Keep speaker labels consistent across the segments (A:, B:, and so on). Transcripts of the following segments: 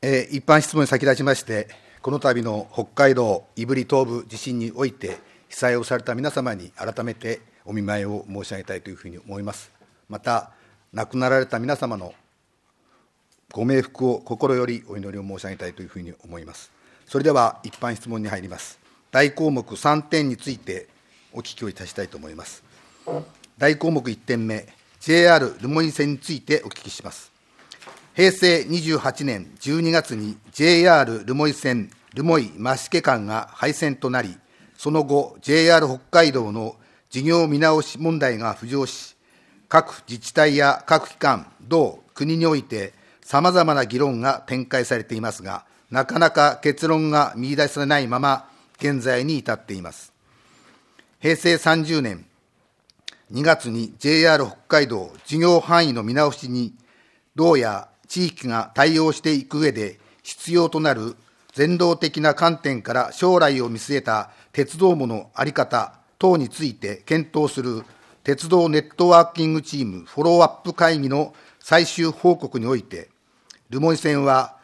A: 一般質問に先立ちまして、この度の北海道胆振東部地震において被災をされた皆様に改めてお見舞いを申し上げたいというふうに思います。また、亡くなられた皆様のご冥福を心よりお祈りを申し上げたいというふうに思います。それでは一般質問に入ります。大項目3点についてお聞きをいたしたいと思います。大項目1点目、JR 留萌線についてお聞きします。平成28年12月に JR 留萌線留萌増毛間が廃線となり、その後 JR 北海道の事業見直し問題が浮上し、各自治体や各機関、同国においてさまざまな議論が展開されていますが、なかなか結論が見出されないまま現在に至っています。平成30年2月に JR 北海道事業範囲の見直しに道や地域が対応していく上で必要となる全道的な観点から将来を見据えた鉄道網の在り方等について検討する鉄道ネットワーキングチームフォローアップ会議の最終報告において、留萌線は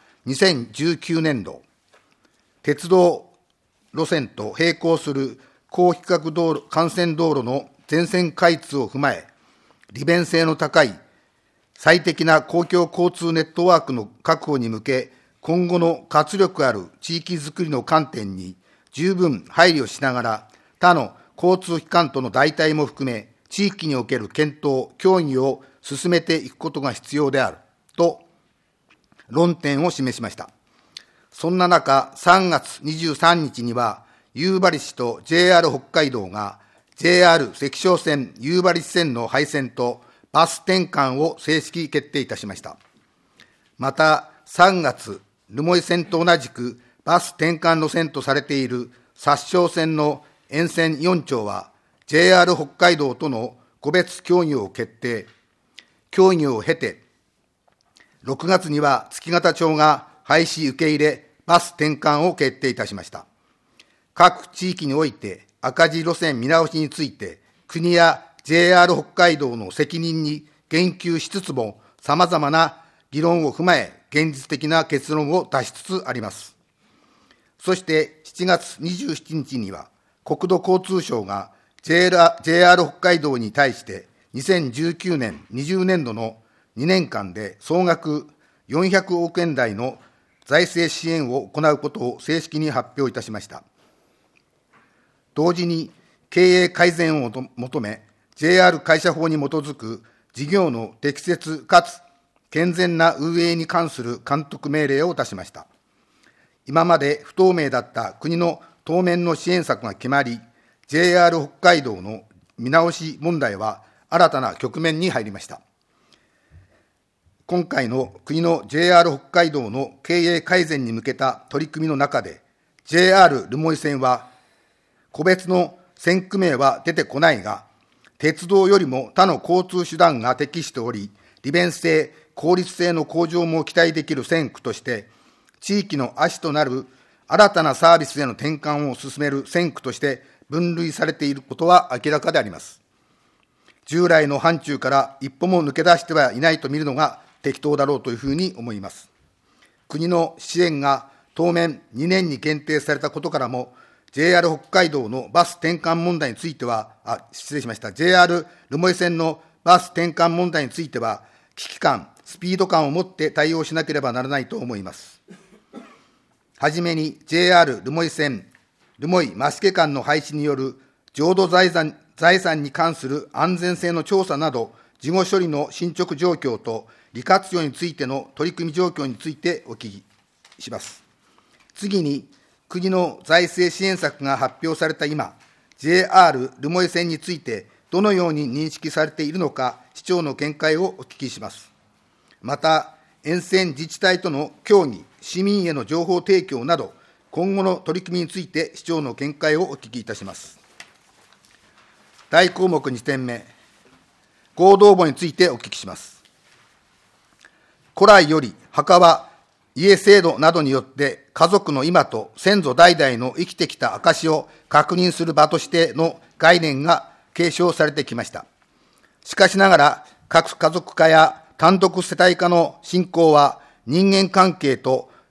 A: 2019年度、鉄道路線と並行する高規格道路幹線道路の全線開通を踏まえ、利便性の高い最適な公共交通ネットワークの確保に向け、今後の活力ある地域づくりの観点に十分配慮しながら、他の交通機関との代替も含め、地域における検討、協議を進めていくことが必要であると論点を示しました。そんな中、3月23日には、夕張市と JR 北海道が JR 石勝線夕張市線の廃線とバス転換を正式決定いたしました。また、3月、留萌線と同じくバス転換路線とされている札沼線の沿線4町は、JR 北海道との個別協議を決定。協議を経て、6月には月形町が廃止受け入れ、バス転換を決定いたしました。各地域において赤字路線見直しについて、国や JR 北海道の責任に言及しつつも、さまざまな議論を踏まえ、現実的な結論を出しつつあります。そして7月27日には、国土交通省が JR 北海道に対して、2019年、20年度の2年間で総額400億円台の財政支援を行うことを正式に発表いたしました。同時に経営改善を求め、JR 会社法に基づく事業の適切かつ健全な運営に関する監督命令を出しました。今まで不透明だった国の当面の支援策が決まり、JR 北海道の見直し問題は新たな局面に入りました。今回の国の JR 北海道の経営改善に向けた取り組みの中で、JR 留萌線は、個別の線区名は出てこないが、鉄道よりも他の交通手段が適しており、利便性、効率性の向上も期待できる線区として、地域の足となる新たなサービスへの転換を進める線区として分類されていることは明らかであります。従来の範疇から一歩も抜け出してはいないと見るのが適当だろうというふうに思います。国の支援が当面2年に限定されたことからも、JR 北海道のバス転換問題については、JR 留萌線のバス転換問題については、危機感、スピード感を持って対応しなければならないと思います。はじめに JR 留萌線、留萌増毛間の廃止による浄土財産に関する安全性の調査など、事後処理の進捗状況と利活用についての取り組み状況についてお聞きします。次に、国の財政支援策が発表された今、JR 留萌線についてどのように認識されているのか、市長の見解をお聞きします。また、沿線自治体との協議、市民への情報提供など、今後の取り組みについて市長の見解をお聞きいたします。大項目2点目、合同墓についてお聞きします。古来より墓は家制度などによって家族の今と先祖代々の生きてきた証を確認する場としての概念が継承されてきました。しかしながら、核家族化や単独世帯化の進行は人間関係と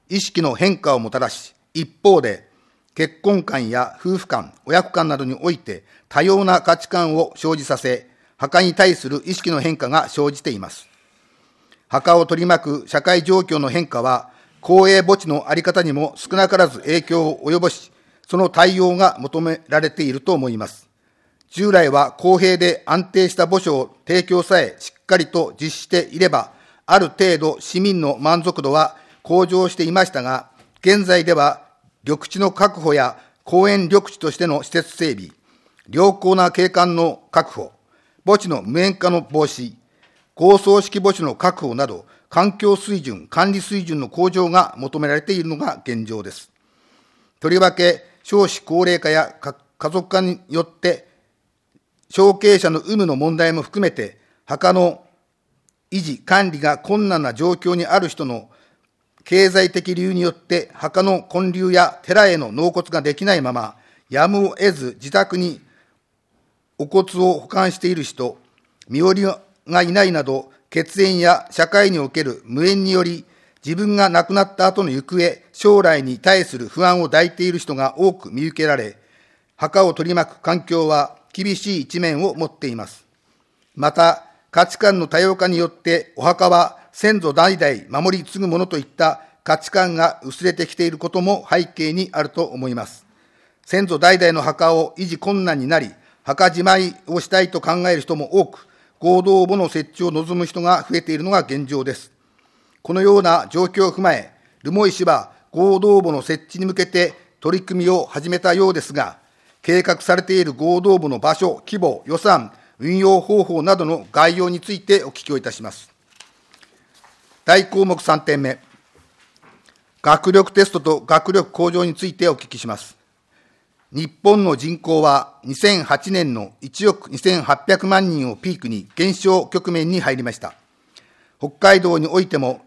A: 意識の変化をもたらし、一方で、結婚観や夫婦観、親子観などにおいて多様な価値観を生じさせ、墓に対する意識の変化が生じています。墓を取り巻く社会状況の変化は、公営墓地の在り方にも少なからず影響を及ぼし、その対応が求められていると思います。従来は公平で安定した墓所を提供さえしっかりと実施していれば、ある程度市民の満足度は向上していましたが、現在では緑地の確保や公園緑地としての施設整備、良好な景観の確保、墓地の無縁化の防止、高層式墓地の確保など、環境水準、管理水準の向上が求められているのが現状です。とりわけ、少子高齢化や家族化によって、承継者の有無の問題も含めて、墓の維持、管理が困難な状況にある人の経済的理由によって、墓の建立や寺への納骨ができないまま、やむを得ず自宅にお骨を保管している人、身寄りがいないなど、血縁や社会における無縁により、自分が亡くなった後の行方、将来に対する不安を抱いている人が多く見受けられ、墓を取り巻く環境は厳しい一面を持っています。また、価値観の多様化によって、お墓は先祖代々守り継ぐものといった価値観が薄れてきていることも背景にあると思います。先祖代々の墓を維持困難になり、墓じまいをしたいと考える人も多く、合同墓の設置を望む人が増えているのが現状です。このような状況を踏まえ、留萌市は合同墓の設置に向けて取り組みを始めたようですが、計画されている合同墓の場所、規模、予算、運用方法などの概要についてお聞きをいたします。大項目3点目、学力テストと学力向上についてお聞きします。日本の人口は2008年の1億2800万人をピークに減少局面に入りました。北海道においても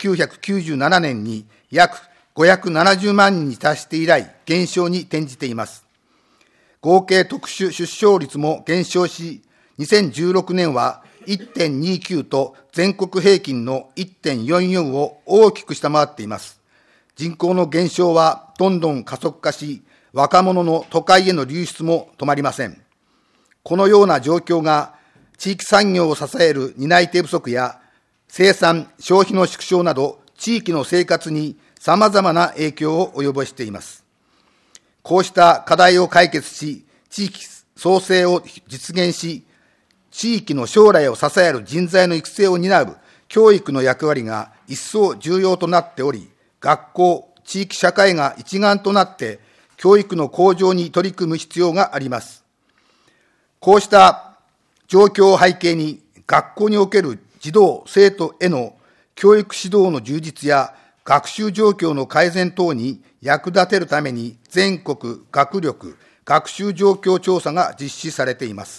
A: 1997年に約570万人に達して以来、減少に転じています。合計特殊出生率も減少し、2016年は 1.29 と全国平均の 1.44 を大きく下回っています。人口の減少はどんどん加速化し、若者の都会への流出も止まりません。このような状況が地域産業を支える担い手不足や生産・消費の縮小など地域の生活にさまざまな影響を及ぼしています。こうした課題を解決し、地域創生を実現し、地域の将来を支える人材の育成を担う教育の役割が一層重要となっており、学校、地域社会が一丸となって教育の向上に取り組む必要があります。こうした状況を背景に、学校における児童・生徒への教育指導の充実や学習状況の改善等に役立てるために、全国学力・学習状況調査が実施されています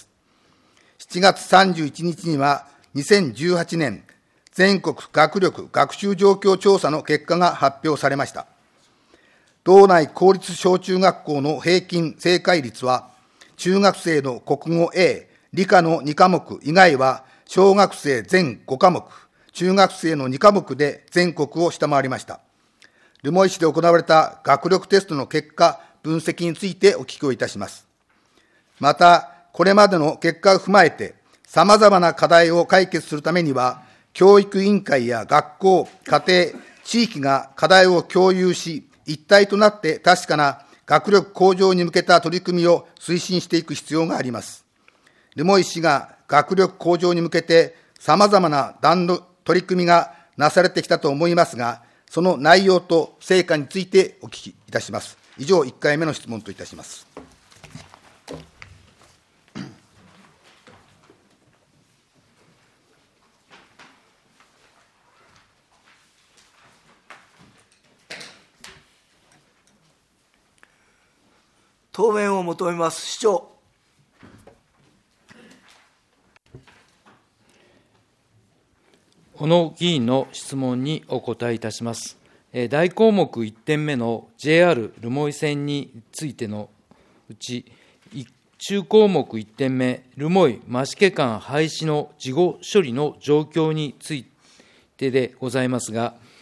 A: 。7月31日には、2018年全国学力・学習状況調査の結果が発表されました。道内公立小中学校の平均正解率は、中学生の国語 A、理科の2科目以外は、小学生全5科目、中学生の2科目で全国を下回りました。留萌市で行われた学力テストの結果、分析についてお聞きをいたします。また、これまでの結果を踏まえて、さまざまな課題を解決するためには、教育委員会や学校、家庭、地域が課題を共有し、一体となって確かな学力向上に向けた取り組みを推進していく必要があります。留萌市が学力向上に向けてさまざまな取り組みがなされてきたと思いますが、その内容と成果についてお聞きいたします。以上、1回目の質問といたします。
B: 答弁を求めます。市長。
C: 小野議員の質問にお答えいたします。大項目1点目の JR 留萌線についてのうち、中項目1点目、留萌増毛間廃止の事後処理の状況についてでございますが、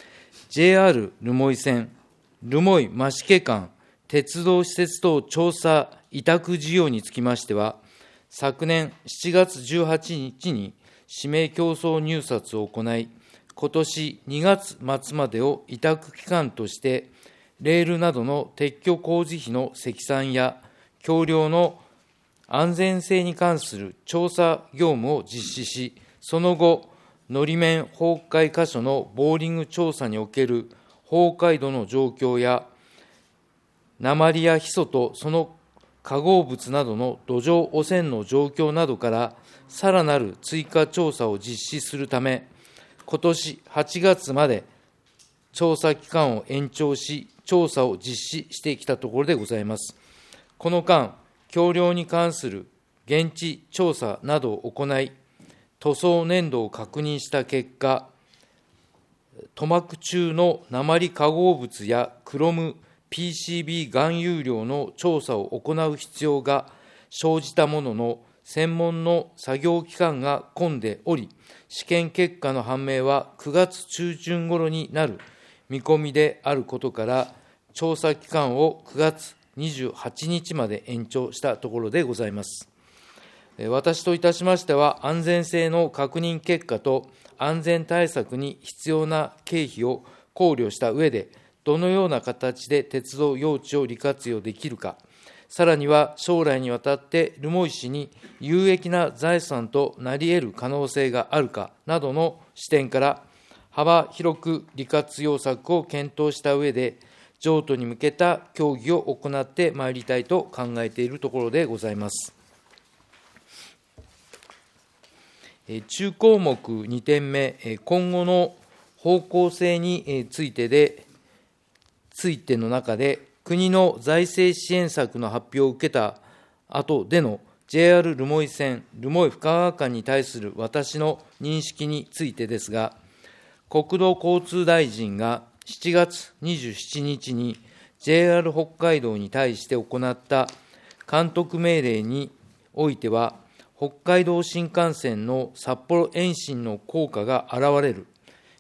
C: JR 留萌線、留萌増毛間、鉄道施設等調査委託事業につきましては、昨年7月18日に指名競争入札を行い、今年2月末までを委託期間として、レールなどの撤去工事費の積算や、橋梁の安全性に関する調査業務を実施し、その後、のり面崩壊箇所のボーリング調査における崩壊度の状況や、鉛やヒ素とその化合物などの土壌汚染の状況などから、さらなる追加調査を実施するため、今年8月まで調査期間を延長し、調査を実施してきたところでございます。この間、橋梁に関する現地調査などを行い、塗装粘土を確認した結果、塗膜中の鉛化合物やクロム、PCB 含有量の調査を行う必要が生じたものの、専門の作業期間が混んでおり、試験結果の判明は9月中旬頃になる見込みであることから、調査期間を9月28日まで延長したところでございます。私といたしましては、安全性の確認結果と安全対策に必要な経費を考慮した上で、どのような形で鉄道用地を利活用できるか、さらには将来にわたって留萌市に有益な財産となり得る可能性があるかなどの視点から、幅広く利活用策を検討した上で、譲渡に向けた協議を行ってまいりたいと考えているところでございます。中項目2点目、今後の方向性についての中で、国の財政支援策の発表を受けた後での JR 留萌線、留萌深川間に対する私の認識についてですが、国土交通大臣が7月27日に JR 北海道に対して行った監督命令においては、北海道新幹線の札幌延伸の効果が現れる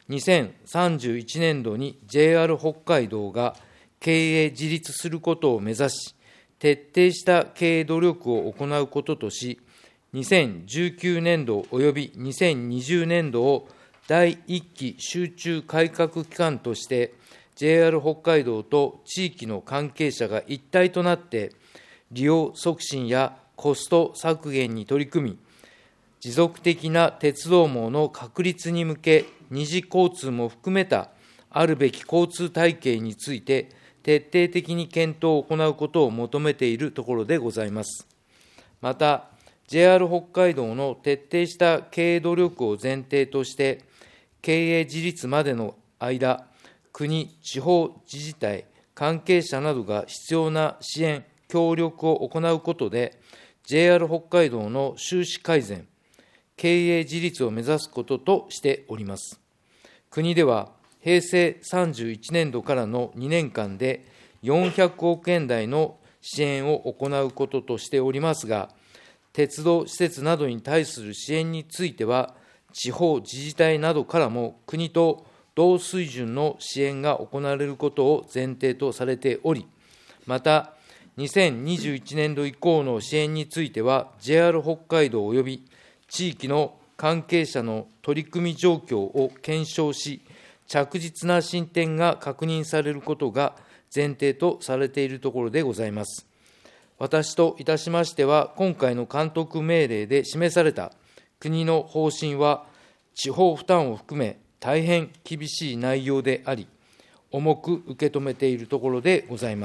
C: 2031年度に JR 北海道が経営自立することを目指し、徹底した経営努力を行うこととし、2019年度および2020年度を第1期集中改革期間として、JR 北海道と地域の関係者が一体となって、利用促進やコスト削減に取り組み、持続的な鉄道網の確立に向け、二次交通も含めたあるべき交通体系について、徹底的に検討を行うことを求めているところでございます。また、JR 北海道の徹底した経営努力を前提として、経営自立までの間、国、地方自治体、関係者などが必要な支援、協力を行うことで、JR 北海道の収支改善、経営自立を目指すこととしております。国では、平成31年度からの2年間で400億円台の支援を行うこととしておりますが、鉄道施設などに対する支援については、地方自治体などからも国と同水準の支援が行われることを前提とされており、また、2021年度以降の支援については、JR 北海道及び地域の関係者の取り組み状況を検証し、着実な進展が確認されることが前提とされているところでございます。私といたしましては、今回の監督命令で示された国の方針は、地方負担を含め、大変厳しい内容であり、重く受け止めているところでございます。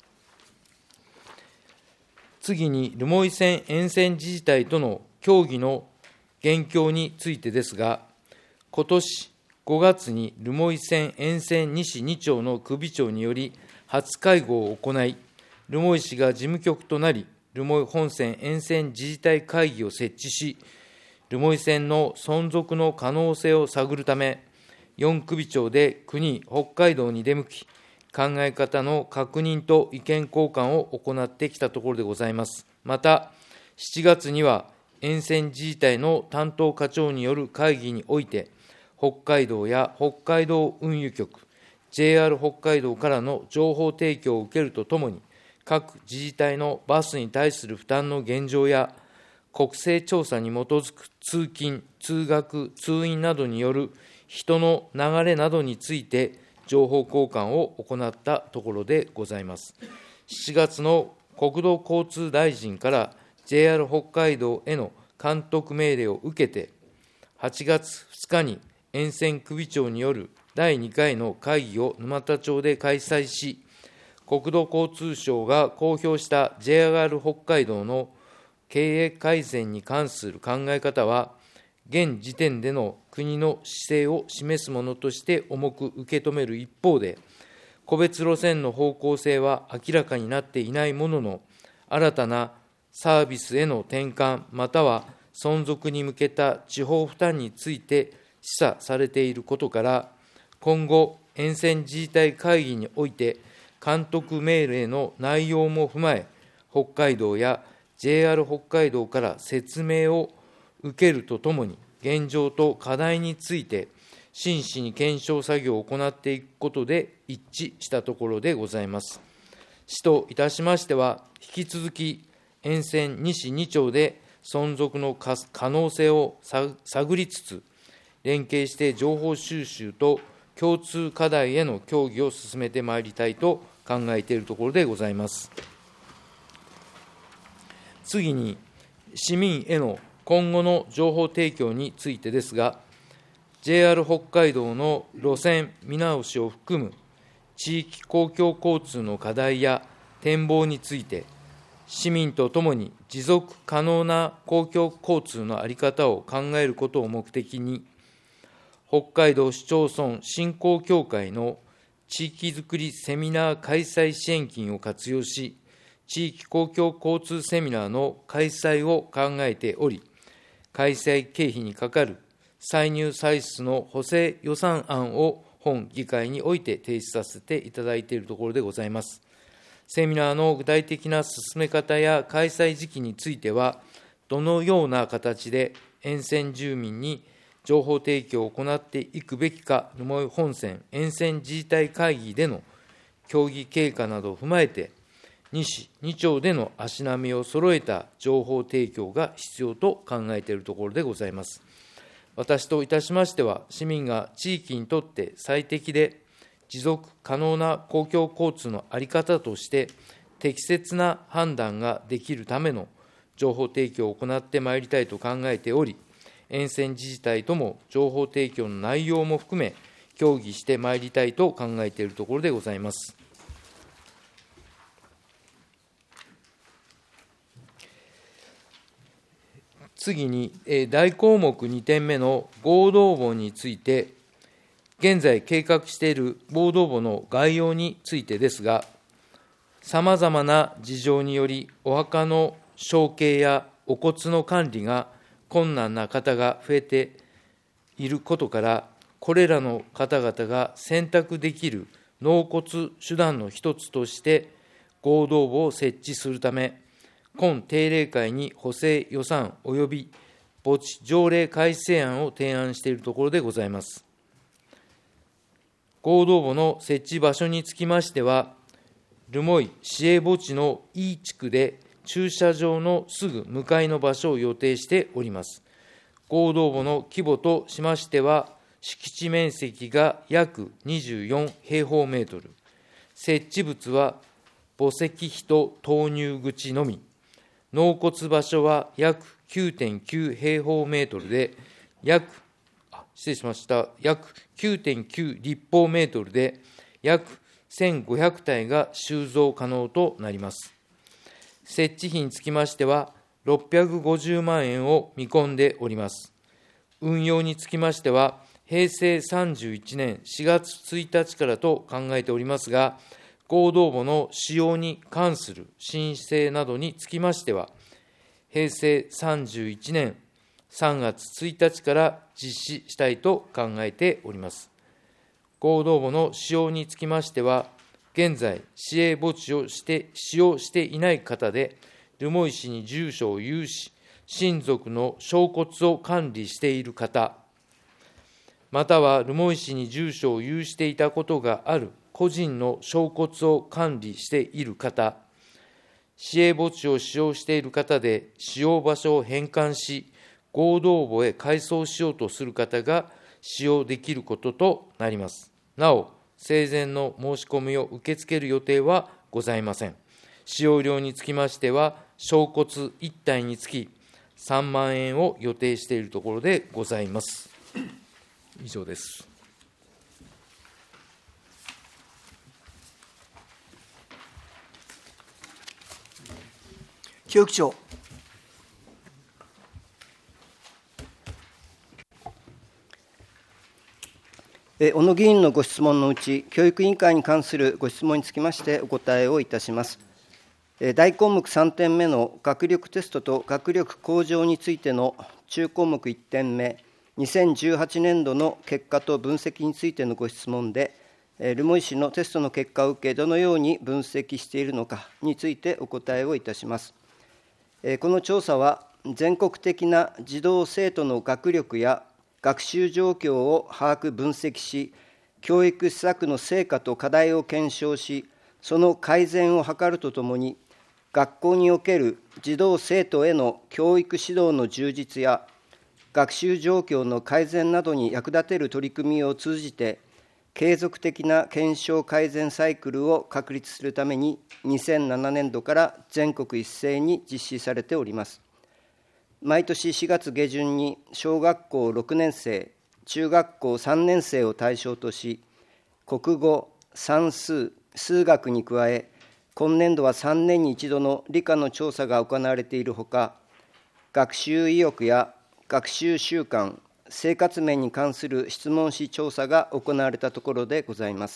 C: 次に、留萌線沿線自治体との協議の現況についてですが、今年5月に留萌線沿線西2町の首長により初会合を行い、留萌市が事務局となり、留萌本線沿線自治体会議を設置し、留萌線の存続の可能性を探るため、4首長で国、北海道に出向き、考え方の確認と意見交換を行ってきたところでございます。また、7月には沿線自治体の担当課長による会議において、 北海道や北海道運輸局、JR 北海道からの情報提供を受けるとともに、各自治体のバスに対する負担の現状や、国勢調査に基づく通勤、通学、通院などによる人の流れなどについて、情報交換を行ったところでございます。7月の国土交通大臣から JR 北海道への監督命令を受けて、8月2日に沿線首長による第2回の会議を沼田町で開催し、国土交通省が公表した JR 北海道の経営改善に関する考え方は、現時点での国の姿勢を示すものとして重く受け止める一方で、個別路線の方向性は明らかになっていないものの、新たなサービスへの転換、または存続に向けた地方負担について示唆されていることから、今後、沿線自治体会議において、監督命令の内容も踏まえ、北海道や JR 北海道から説明を受けるとともに、現状と課題について、真摯に検証作業を行っていくことで一致したところでございます。市といたしましては、引き続き沿線2市2町で存続の可能性を探りつつ、連携して情報収集と共通課題への協議を進めてまいりたいと考えているところでございます。次に、市民への今後の情報提供についてですが、JR 北海道の路線見直しを含む地域公共交通の課題や展望について、市民とともに持続可能な公共交通の在り方を考えることを目的に、北海道市町村振興協会の地域づくりセミナー開催支援金を活用し、地域公共交通セミナーの開催を考えており、開催経費にかかる歳入歳出の補正予算案を本議会において提出させていただいているところでございます。セミナーの具体的な進め方や開催時期については、どのような形で沿線住民に情報提供を行っていくべきか、留萌本線沿線自治体会議での協議経過などを踏まえて、2市2町での足並みを揃えた情報提供が必要と考えているところでございます。私といたしましては、市民が地域にとって最適で持続可能な公共交通の在り方として、適切な判断ができるための情報提供を行ってまいりたいと考えており、沿線自治体とも情報提供の内容も含め、協議してまいりたいと考えているところでございます。次に、大項目2点目の合同墓について、現在計画している合同墓の概要についてですが、さまざまな事情により、お墓の承継やお骨の管理が困難な方が増えていることから、これらの方々が選択できる納骨手段の一つとして、合同墓を設置するため、今定例会に補正予算及び墓地条例改正案を提案しているところでございます。合同墓の設置場所につきましては、留萌市営墓地の E 地区で駐車場のすぐ向かいの場所を予定しております。合同墓の規模としましては、敷地面積が約24平方メートル、設置物は墓石碑と投入口のみ、納骨場所は約 9.9 平方メートルで、約 9.9 立方メートルで、約1500体が収蔵可能となります。設置費につきましては、650万円を見込んでおります。運用につきましては、平成31年4月1日からと考えておりますが、合同墓の使用に関する申請などにつきましては、平成31年3月1日から実施したいと考えております。合同墓の使用につきましては、現在、市営墓地を使用していない方で、留萌市に住所を有し、親族の承骨を管理している方、 または留萌市に住所を有していたことがある個人の承骨を管理している方、市営墓地を使用している方で、使用場所を変換し、合同墓へ改装しようとする方が使用できることとなります。なお、生前の申し込みを受け付ける予定はございません。使用料につきましては、承骨1体につき3万円を予定しているところでございます。以上です。
B: 教育長。
D: 小野議員のご質問のうち、教育委員会に関するご質問につきましてお答えをいたします。大項目3点目の学力テストと学力向上についての中項目1点目、2018年度の結果と分析についてのご質問で、留萌市のテストの結果を受け、どのように分析しているのかについてお答えをいたします。この調査は、全国的な児童・生徒の学力や学習状況を把握・分析し、教育施策の成果と課題を検証し、その改善を図るとともに、学校における児童・生徒への教育指導の充実や、学習状況の改善などに役立てる取り組みを通じて、継続的な検証改善サイクルを確立するために、2007年度から全国一斉に実施されております。毎年4月下旬に小学校6年生、中学校3年生を対象とし、国語、算数、数学に加え、今年度は3年に一度の理科の調査が行われているほか、学習意欲や学習習慣、生活面に関する質問紙調査が行われたところでございます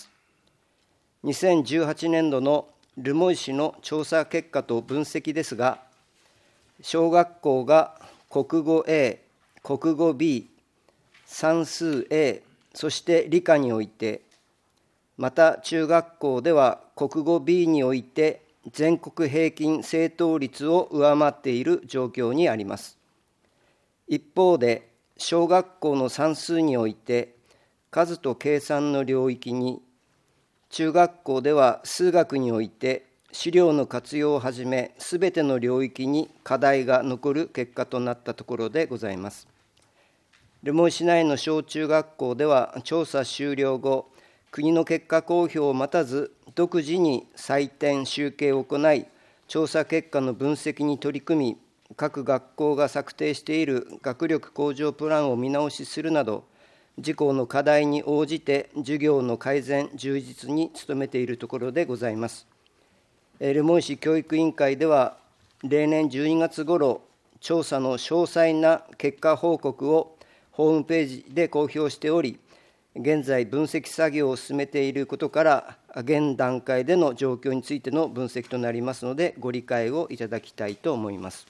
D: 。2018年度の留萌市の調査結果と分析ですが、小学校が国語 A、国語 B、算数 A、そして理科において、また中学校では国語 B において全国平均正答率を上回っている状況にあります。一方で、小学校の算数において数と計算の領域に、中学校では数学において資料の活用をはじめ、すべての領域に課題が残る結果となったところでございます。留萌市内の小中学校では、調査終了後、国の結果公表を待たず、独自に採点・集計を行い、調査結果の分析に取り組み、各学校が策定している学力向上プランを見直しするなど、自校の課題に応じて授業の改善・充実に努めているところでございます。留萌市教育委員会では、例年12月ごろ、調査の詳細な結果報告をホームページで公表しており、現在分析作業を進めていることから、現段階での状況についての分析となりますので、ご理解をいただきたいと思います。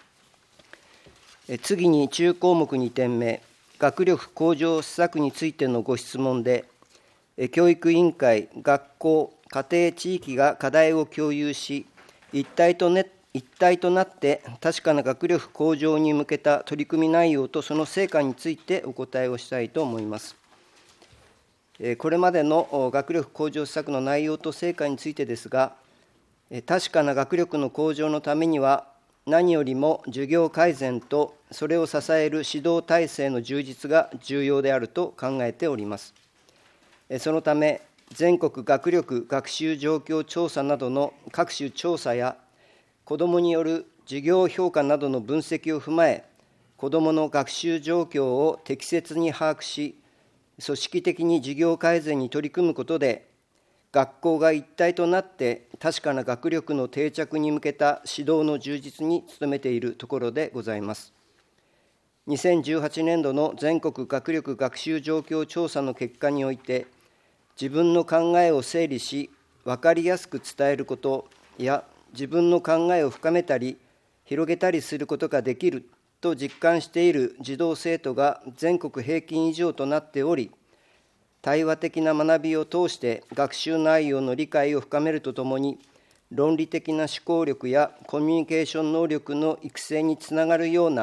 D: 次に中項目2点目、学力向上施策についてのご質問で、教育委員会、学校、家庭、地域が課題を共有し、一体となって確かな学力向上に向けた取り組み内容とその成果についてお答えをしたいと思います。これまでの学力向上施策の内容と成果についてですが、確かな学力の向上のためには、何よりも授業改善とそれを支える指導体制の充実が重要であると考えております。そのため、全国学力学習状況調査などの各種調査や、子どもによる授業評価などの分析を踏まえ、子どもの学習状況を適切に把握し、組織的に授業改善に取り組むことで、学校が一体となって確かな学力の定着に向けた指導の充実に努めているところでございます。2018年度の全国学力学習状況調査の結果において、自分の考えを整理し、分かりやすく伝えることや、自分の考えを深めたり、広げたりすることができると実感している児童生徒が全国平均以上となっており、対話的な学びを通して学習内容の理解を深めるとともに、論理的な思考力やコミュニケーション能力の育成につながるような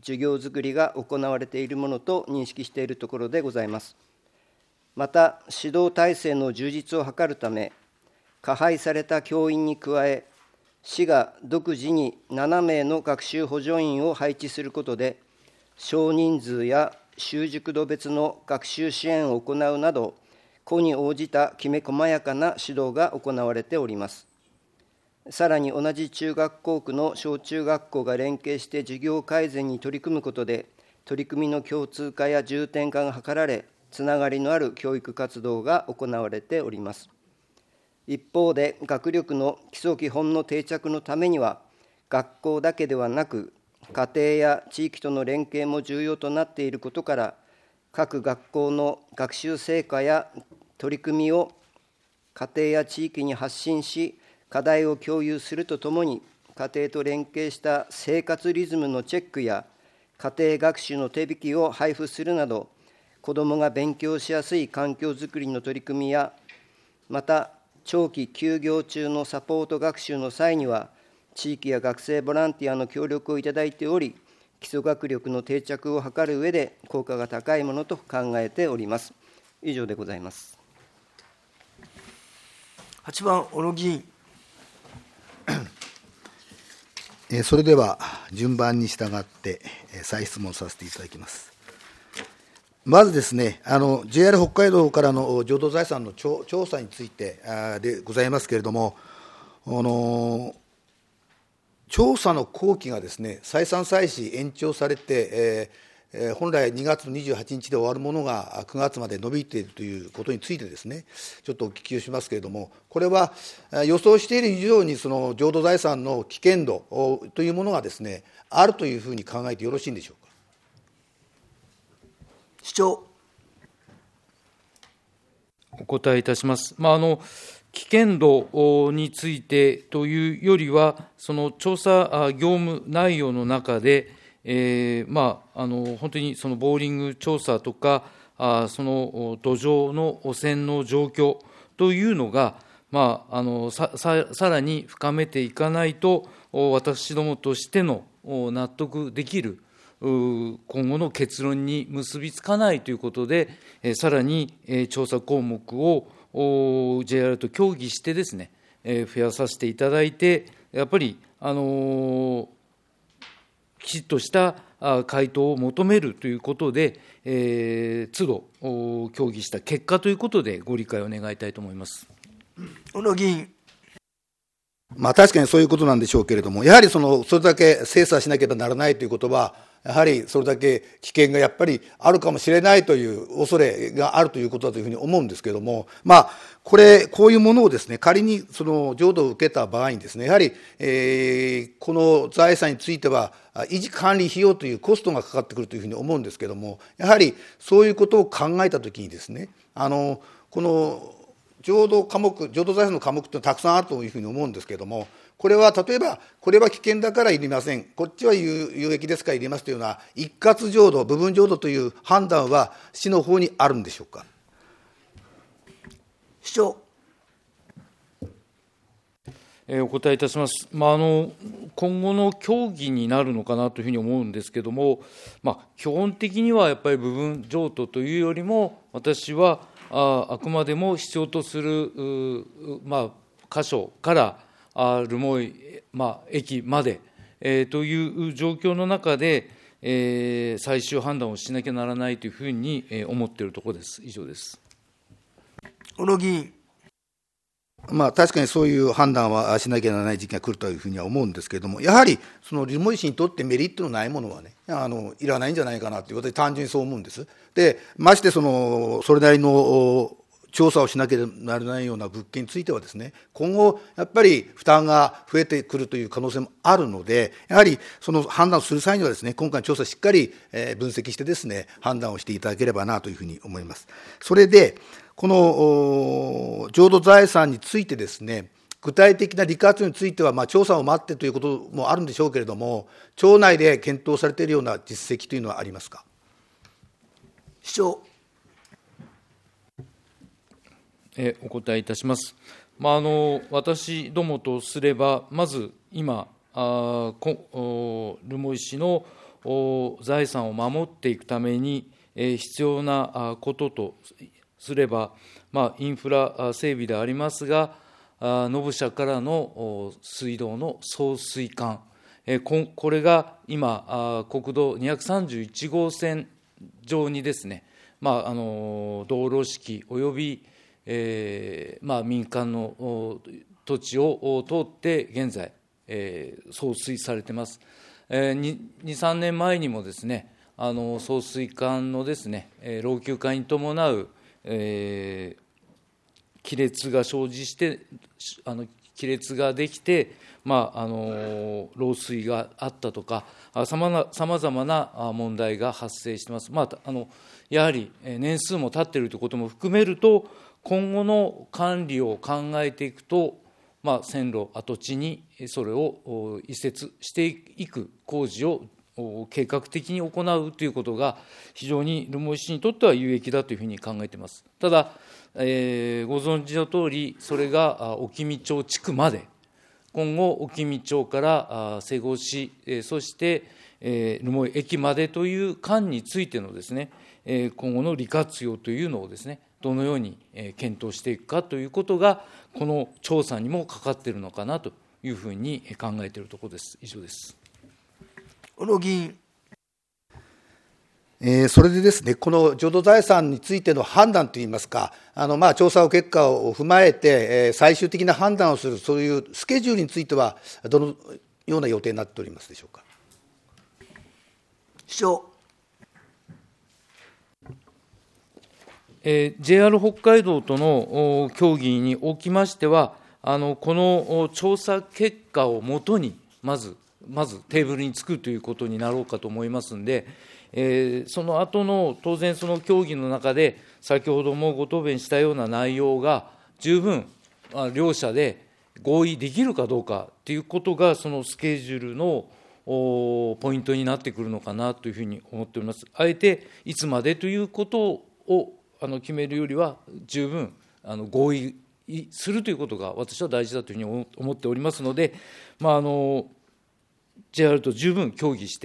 D: 事業づくりが行われているものと認識しているところでございます。また、指導体制の充実を図るため、加配された教員に加え、市が独自に7名の学習補助員を配置することで、少人数や習熟度別の学習支援を行うなど、個に応じたきめ細やかな指導が行われております。さらに同じ中学校区の小中学校が連携して事業改善に取り組むことで、取り組みの共通化や重点化が図られ、つながりのある教育活動が行われております。一方で、学力の基礎基本の定着のためには、学校だけではなく、家庭や地域との連携も重要となっていることから、各学校の学習成果や取り組みを家庭や地域に発信し、課題を共有するとともに、家庭と連携した生活リズムのチェックや、家庭学習の手引きを配布するなど、子どもが勉強しやすい環境づくりの取り組みや、また、長期休業中のサポート学習の際には、地域や学生ボランティアの協力をいただいており、基礎学力の定着を図る上で、効果が高いものと考えております。以上でございます。
B: 8番、小野議員。
A: それでは、順番に従って、再質問させていただきます。まずですね、JR 北海道からの浄土財産の調査についてでございますけれども、調査の工期がですね、再三再四延長されて、本来2月の28日で終わるものが9月まで伸びているということについてですね、ちょっとお聞きをしますけれども、これは予想している以上にその浄土財産の危険度というものがですね、あるというふうに考えてよろしいんでしょうか。
B: 市長。
C: お答えいたします。危険度についてというよりは、その調査業務内容の中で、本当にそのボーリング調査とか、その土壌の汚染の状況というのが、さらに深めていかないと、私どもとしての納得できる今後の結論に結びつかないということで、さらに調査項目をJR と協議してですね、増やさせていただいて、やっぱりきちっとした回答を求めるということで、都度協議した結果ということで、ご理解を願いたいと思います。
B: 小野議員。
A: 確かにそういうことなんでしょうけれども、やはりそれだけ精査しなければならないということは、やはりそれだけ危険がやっぱりあるかもしれないという恐れがあるということだというふうに思うんですけれども、こういうものをですね、仮にその浄土を受けた場合にですね、やはり、この財産については、維持管理費用というコストがかかってくるというふうに思うんですけれども、やはりそういうことを考えたときにですね、この浄土財産の科目ってたくさんあるというふうに思うんですけれども、これは例えば、これは危険だからいりません、こっちは有益ですからいりますというような、一括浄土、部分浄土という判断は、市の方にあるんでしょうか。
B: 市長。
C: お答えいたします。今後の協議になるのかなというふうに思うんですけれども、基本的にはやっぱり部分譲渡というよりも、私はあくまでも必要とする箇所から留萌、駅まで、という状況の中で、最終判断をしなきゃならないというふうに思っているところです。以上です。
B: 小野議員。
A: 確かにそういう判断はしなきゃならない時期が来るというふうには思うんですけれども、やはりその留萌市にとってメリットのないものはね、いらないんじゃないかなということで、単純にそう思うんです。で、ましてそれなりの調査をしなければならないような物件についてはですね、今後やっぱり負担が増えてくるという可能性もあるので、やはりその判断をする際にはですね、今回の調査をしっかり分析してですね、判断をしていただければなというふうに思います。それでこの浄土財産についてですね、具体的な利活用については、調査を待ってということもあるんでしょうけれども、町内で検討されているような実績というのはありますか。
B: 市長。
C: お答えいたします。私どもとすれば、まず今、留萌市の財産を守っていくために必要なこととすれば、インフラ整備でありますが、ノブ社からの水道の送水管、これが今、国道231号線上にですね、道路敷および、民間の土地を通って現在、送水されています。2、3年前にもですね、送水管のですね、老朽化に伴う、亀裂が生じして、亀裂ができて、漏水があったとか、さまざまな問題が発生しています。やはり年数も経っているということも含めると、今後の管理を考えていくと、線路跡地にそれを移設していく工事を計画的に行うということが、非常に留萌市にとっては有益だというふうに考えています。ただ、ご存知のとおり、それが沖見町地区まで、今後、沖見町から瀬越市、そして留萌駅までという間についてのですね、今後の利活用というのをですね、どのように検討していくかということが、この調査にもかかっているのかなというふうに考えているところです。以上です。
B: 小野議員。
A: それでですね、この浄土財産についての判断といいますか、調査結果を踏まえて、最終的な判断をする、そういうスケジュールについては、どのような予定になっておりますでしょうか。
B: 市長。
C: JR 北海道との協議におきましては、この調査結果をもとに、まずテーブルにつくということになろうかと思いますので、その後の当然、その協議の中で、先ほどもご答弁したような内容が、十分両者で合意できるかどうかということが、そのスケジュールのポイントになってくるのかなというふうに思っております。あえていつまでということを決めるよりは、十分合意するということが私は大事だというふうに思っておりますので、JR と十分協議して、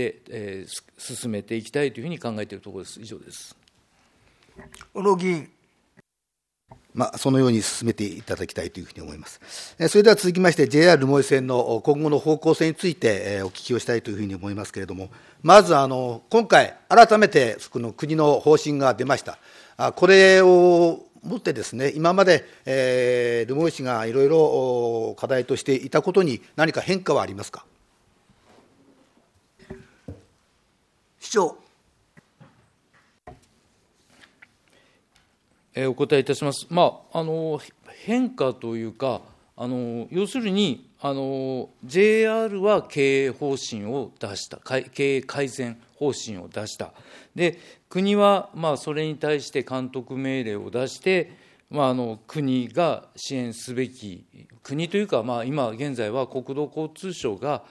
C: 進めていきたいというふうに考えているところです。以上です。
B: 小野議員。
A: そのように進めていただきたいというふうに思います。それでは続きまして、JR 留萌線の今後の方向性についてお聞きをしたいというふうに思いますけれども、まず今回、改めてこの国の方針が出ました。これをもってですね、今まで留萌市がいろいろ課題としていたことに何か変化はありますか。
B: 市長。
C: お答えいたします。変化というか、要するにJR は経営方針を出した、経営改善方針を出した。で、国はそれに対して監督命令を出して、国が支援すべき、国というか、今現在は国土交通省が、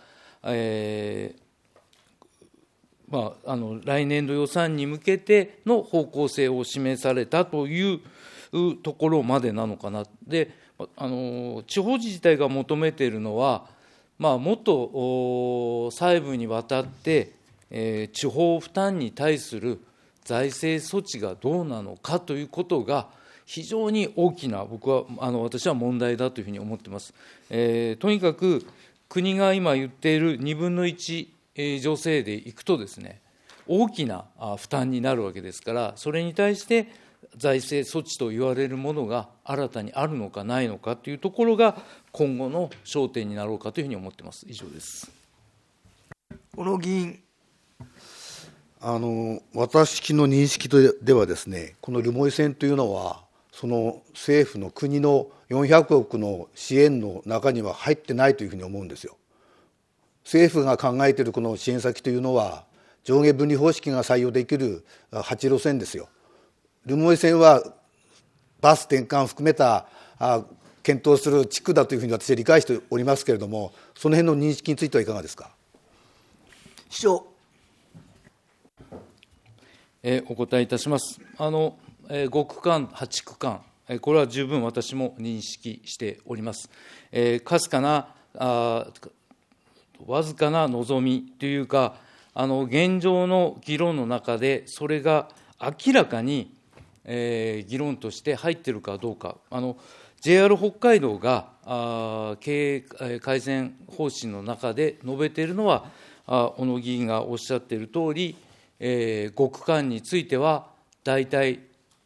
C: 来年度予算に向けての方向性を示されたというところまでなのかな。で、地方自治体が求めているのは、もっと細部にわたって、地方負担に対する財政措置がどうなのかということが非常に大きな、私は問題だというふうに思っています。とにかく国が今言っている2分の1助成でいくとですね、大きな負担になるわけですから、それに対して財政措置と言われるものが新たにあるのかないのかというところが今後の焦点になろうかというふうに思っています。以上です。
B: 小野議員。
A: 私の認識ではですね、この留萌線というのは、その政府の国の400億の支援の中には入ってないというふうに思うんですよ。政府が考えているこの支援先というのは、上下分離方式が採用できる8路線ですよ。留萌線はバス転換含めた検討する地区だというふうに私は理解しておりますけれども、その辺の認識についてはいかがですか。
B: 市長。
C: お答えいたします。5区間、8区間、これは十分私も認識しております。かすかなわずかな望みというか、 現状の議論の中で、それが明らかに、議論として入っているかどうか、JR 北海道が経営改善方針の中で述べているのは、小野議員がおっしゃっているとおり、5区間については、大体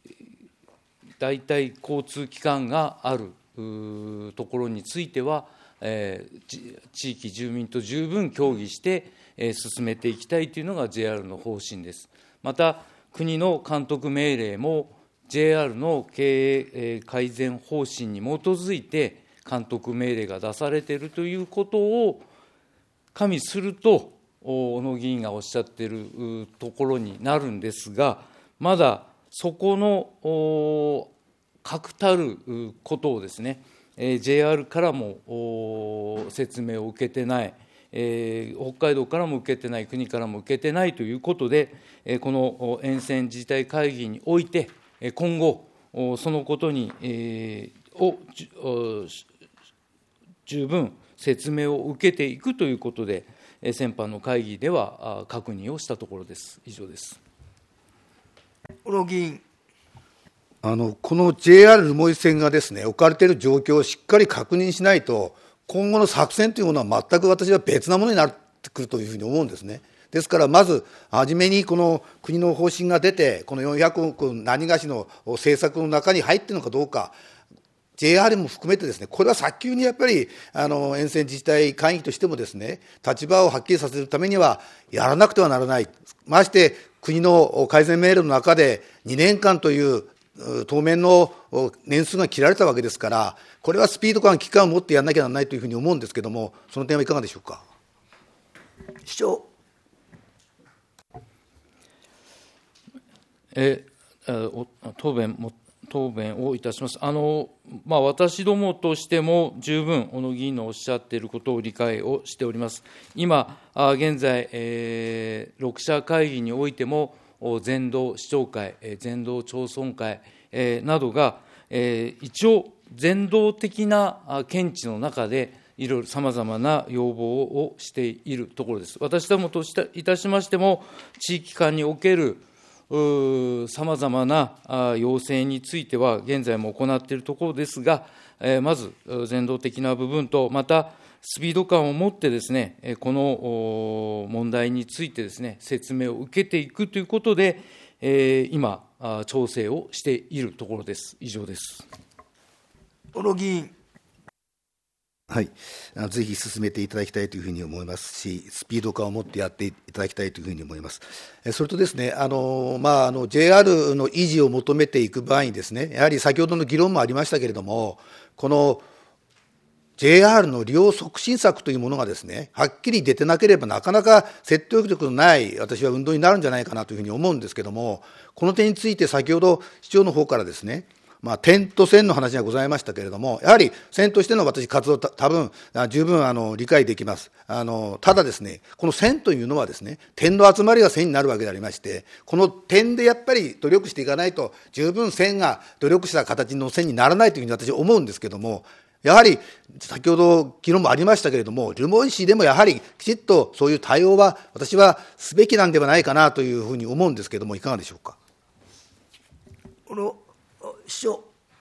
C: 交通機関があるところについては、地域住民と十分協議して進めていきたいというのが JR の方針です。また、国の監督命令も JR の経営改善方針に基づいて監督命令が出されているということを加味すると、小野議員がおっしゃっているところになるんですが、まだそこの確たることをですね、JR からも説明を受けてない、北海道からも受けてない、国からも受けてないということで、この沿線自治体会議において、今後、そのことに十分説明を受けていくということで、先般の会議では確認をしたところです。以上です。
B: 小野議員。
A: この JR 留萌線がですね、置かれている状況をしっかり確認しないと、今後の作戦というものは全く私は別なものになってくるというふうに思うんですね。ですから、まず初めにこの国の方針が出て、この400億何がしの政策の中に入っているのかどうか、JR も含めてですね、これは早急にやっぱり沿線自治体会議としてもですね、立場をはっきりさせるためにはやらなくてはならない。まして国の改善命令の中で2年間という当面の年数が切られたわけですから、これはスピード感、期間を持ってやらなきゃならないというふうに思うんですけれども、その点はいかがでしょうか。
B: 市長。
C: 答弁をいたします。私どもとしても十分、小野議員のおっしゃっていることを理解をしております。今、現在、6者会議においても、全道市長会、全道町村会などが、一応、全道的な見地の中で、いろいろさまざまな要望をしているところです。私どもといたしましても、地域間におけるさまざまな要請については、現在も行っているところですが、まず全道的な部分と、またスピード感を持ってですね、この問題についてですね、説明を受けていくということで、今、調整をしているところです。以上です。
B: 小野議員。
A: はい、ぜひ進めていただきたいというふうに思いますし、スピード感を持ってやっていただきたいというふうに思います。それとですね、JR の維持を求めていく場合にですね、やはり先ほどの議論もありましたけれども、この JR の利用促進策というものがですね、はっきり出てなければなかなか説得力のない私は運動になるんじゃないかなというふうに思うんですけれども、この点について先ほど市長の方からですね、点と線の話がございましたけれども、やはり線としての私、活動、多分十分理解できます。ただですね、この線というのはですね、点の集まりが線になるわけでありまして、この点でやっぱり努力していかないと、十分線が努力した形の線にならないというふうに私は思うんですけれども、やはり先ほど議論もありましたけれども、留萌市でもやはりきちっとそういう対応は私はすべきなんではないかなというふうに思うんですけれども、いかがでしょうか。
B: 市長。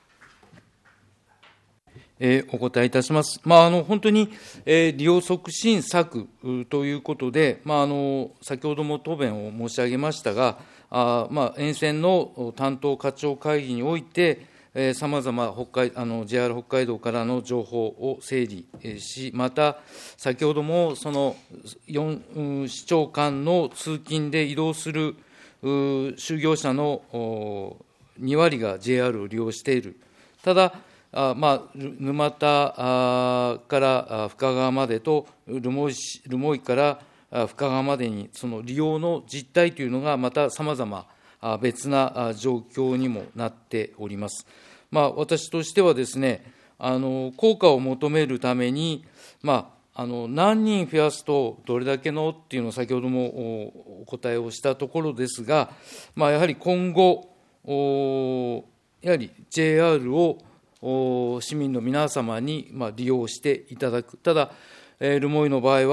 C: お答えいたします。本当に、利用促進策ということで、先ほども答弁を申し上げましたが、沿線の担当課長会議において、さまざまJR 北海道からの情報を整理し、また先ほどもその市長間の通勤で移動する就業者の2割が JR を利用している。ただ、沼田から深川までと留萌から深川までにその利用の実態というのがまたさまざま別な状況にもなっております。私としてはですね、効果を求めるために、何人増やすとどれだけのっていうのを先ほどもお答えをしたところですが、やはり今後、やはり JR を市民の皆様に利用していただく。ただ、留萌の場合は、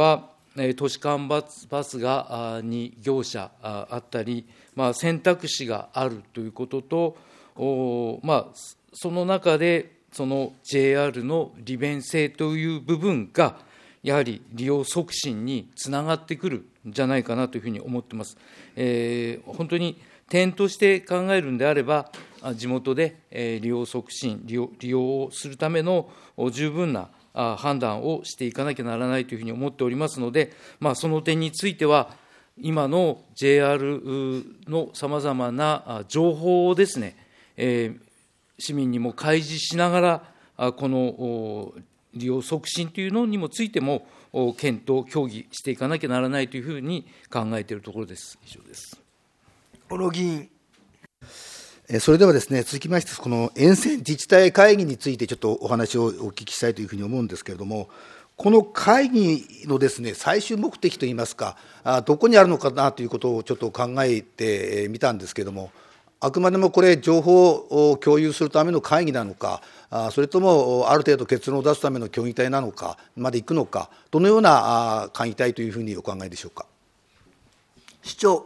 C: 都市間バスが2業者あったり、選択肢があるということと、その中でその JR の利便性という部分が、やはり利用促進につながってくるんじゃないかなというふうに思っています。本当に点として考えるんであれば、地元で利用促進、利用をするための十分な判断をしていかなきゃならないというふうに思っておりますので、その点については、今の JR のさまざまな情報をですね、市民にも開示しながら、この利用促進というのにもついても、検討、協議していかなきゃならないというふうに考えているところです。以上です。
B: 小野議員。
A: それではですね、続きまして、この沿線自治体会議についてちょっとお話をお聞きしたいというふうに思うんですけれども、この会議のですね、最終目的といいますか、どこにあるのかなということをちょっと考えてみたんですけれども、あくまでもこれ、情報を共有するための会議なのか、それともある程度結論を出すための協議体なのか、までいくのか、どのような会議体というふうにお考えでしょうか。
B: 市長。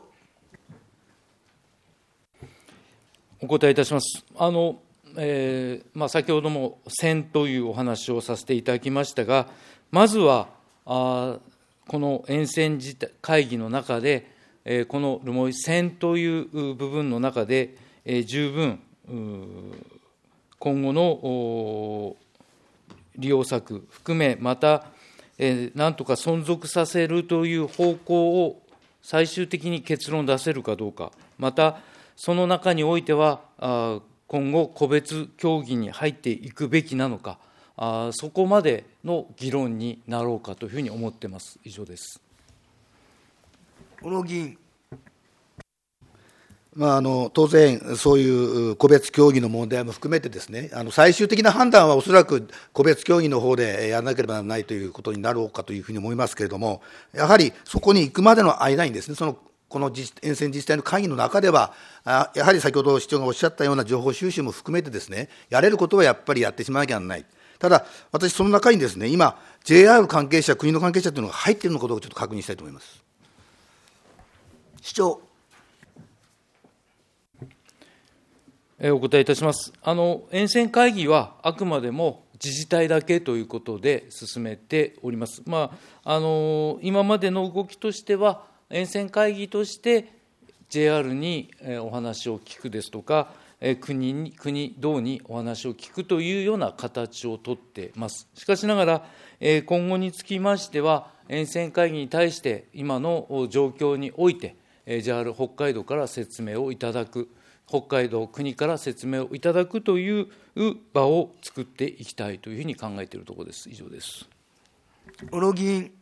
C: お答えいたします。先ほども線というお話をさせていただきましたが、まずはこの沿線会議の中で、この留萌線という部分の中で、十分今後の利用策含め、またなんとか存続させるという方向を最終的に結論出せるかどうか、またその中においては、今後、個別協議に入っていくべきなのか、そこまでの議論になろうかというふうに思っています。以上です。
B: 小野議員。
A: 当然、そういう個別協議の問題も含めてですね、最終的な判断はおそらく個別協議の方でやらなければならないということになろうかというふうに思いますけれども、やはりそこに行くまでの間にですね、この沿線自治体の会議の中では、やはり先ほど市長がおっしゃったような情報収集も含めてですね、やれることはやっぱりやってしまわなきゃならない。ただ、私、その中にですね、今、JR 関係者、国の関係者というのが入っているのかどうかちょっと確認したいと思います。
B: 市長。
C: お答えいたします。沿線会議はあくまでも自治体だけということで進めております。今までの動きとしては、沿線会議として JR にお話を聞くですとか、国道にお話を聞くというような形をとっています。しかしながら、今後につきましては、沿線会議に対して今の状況において、JR 北海道から説明をいただく、北海道、国から説明をいただくという場を作っていきたいというふうに考えているところです。以上です。
B: 小野議員。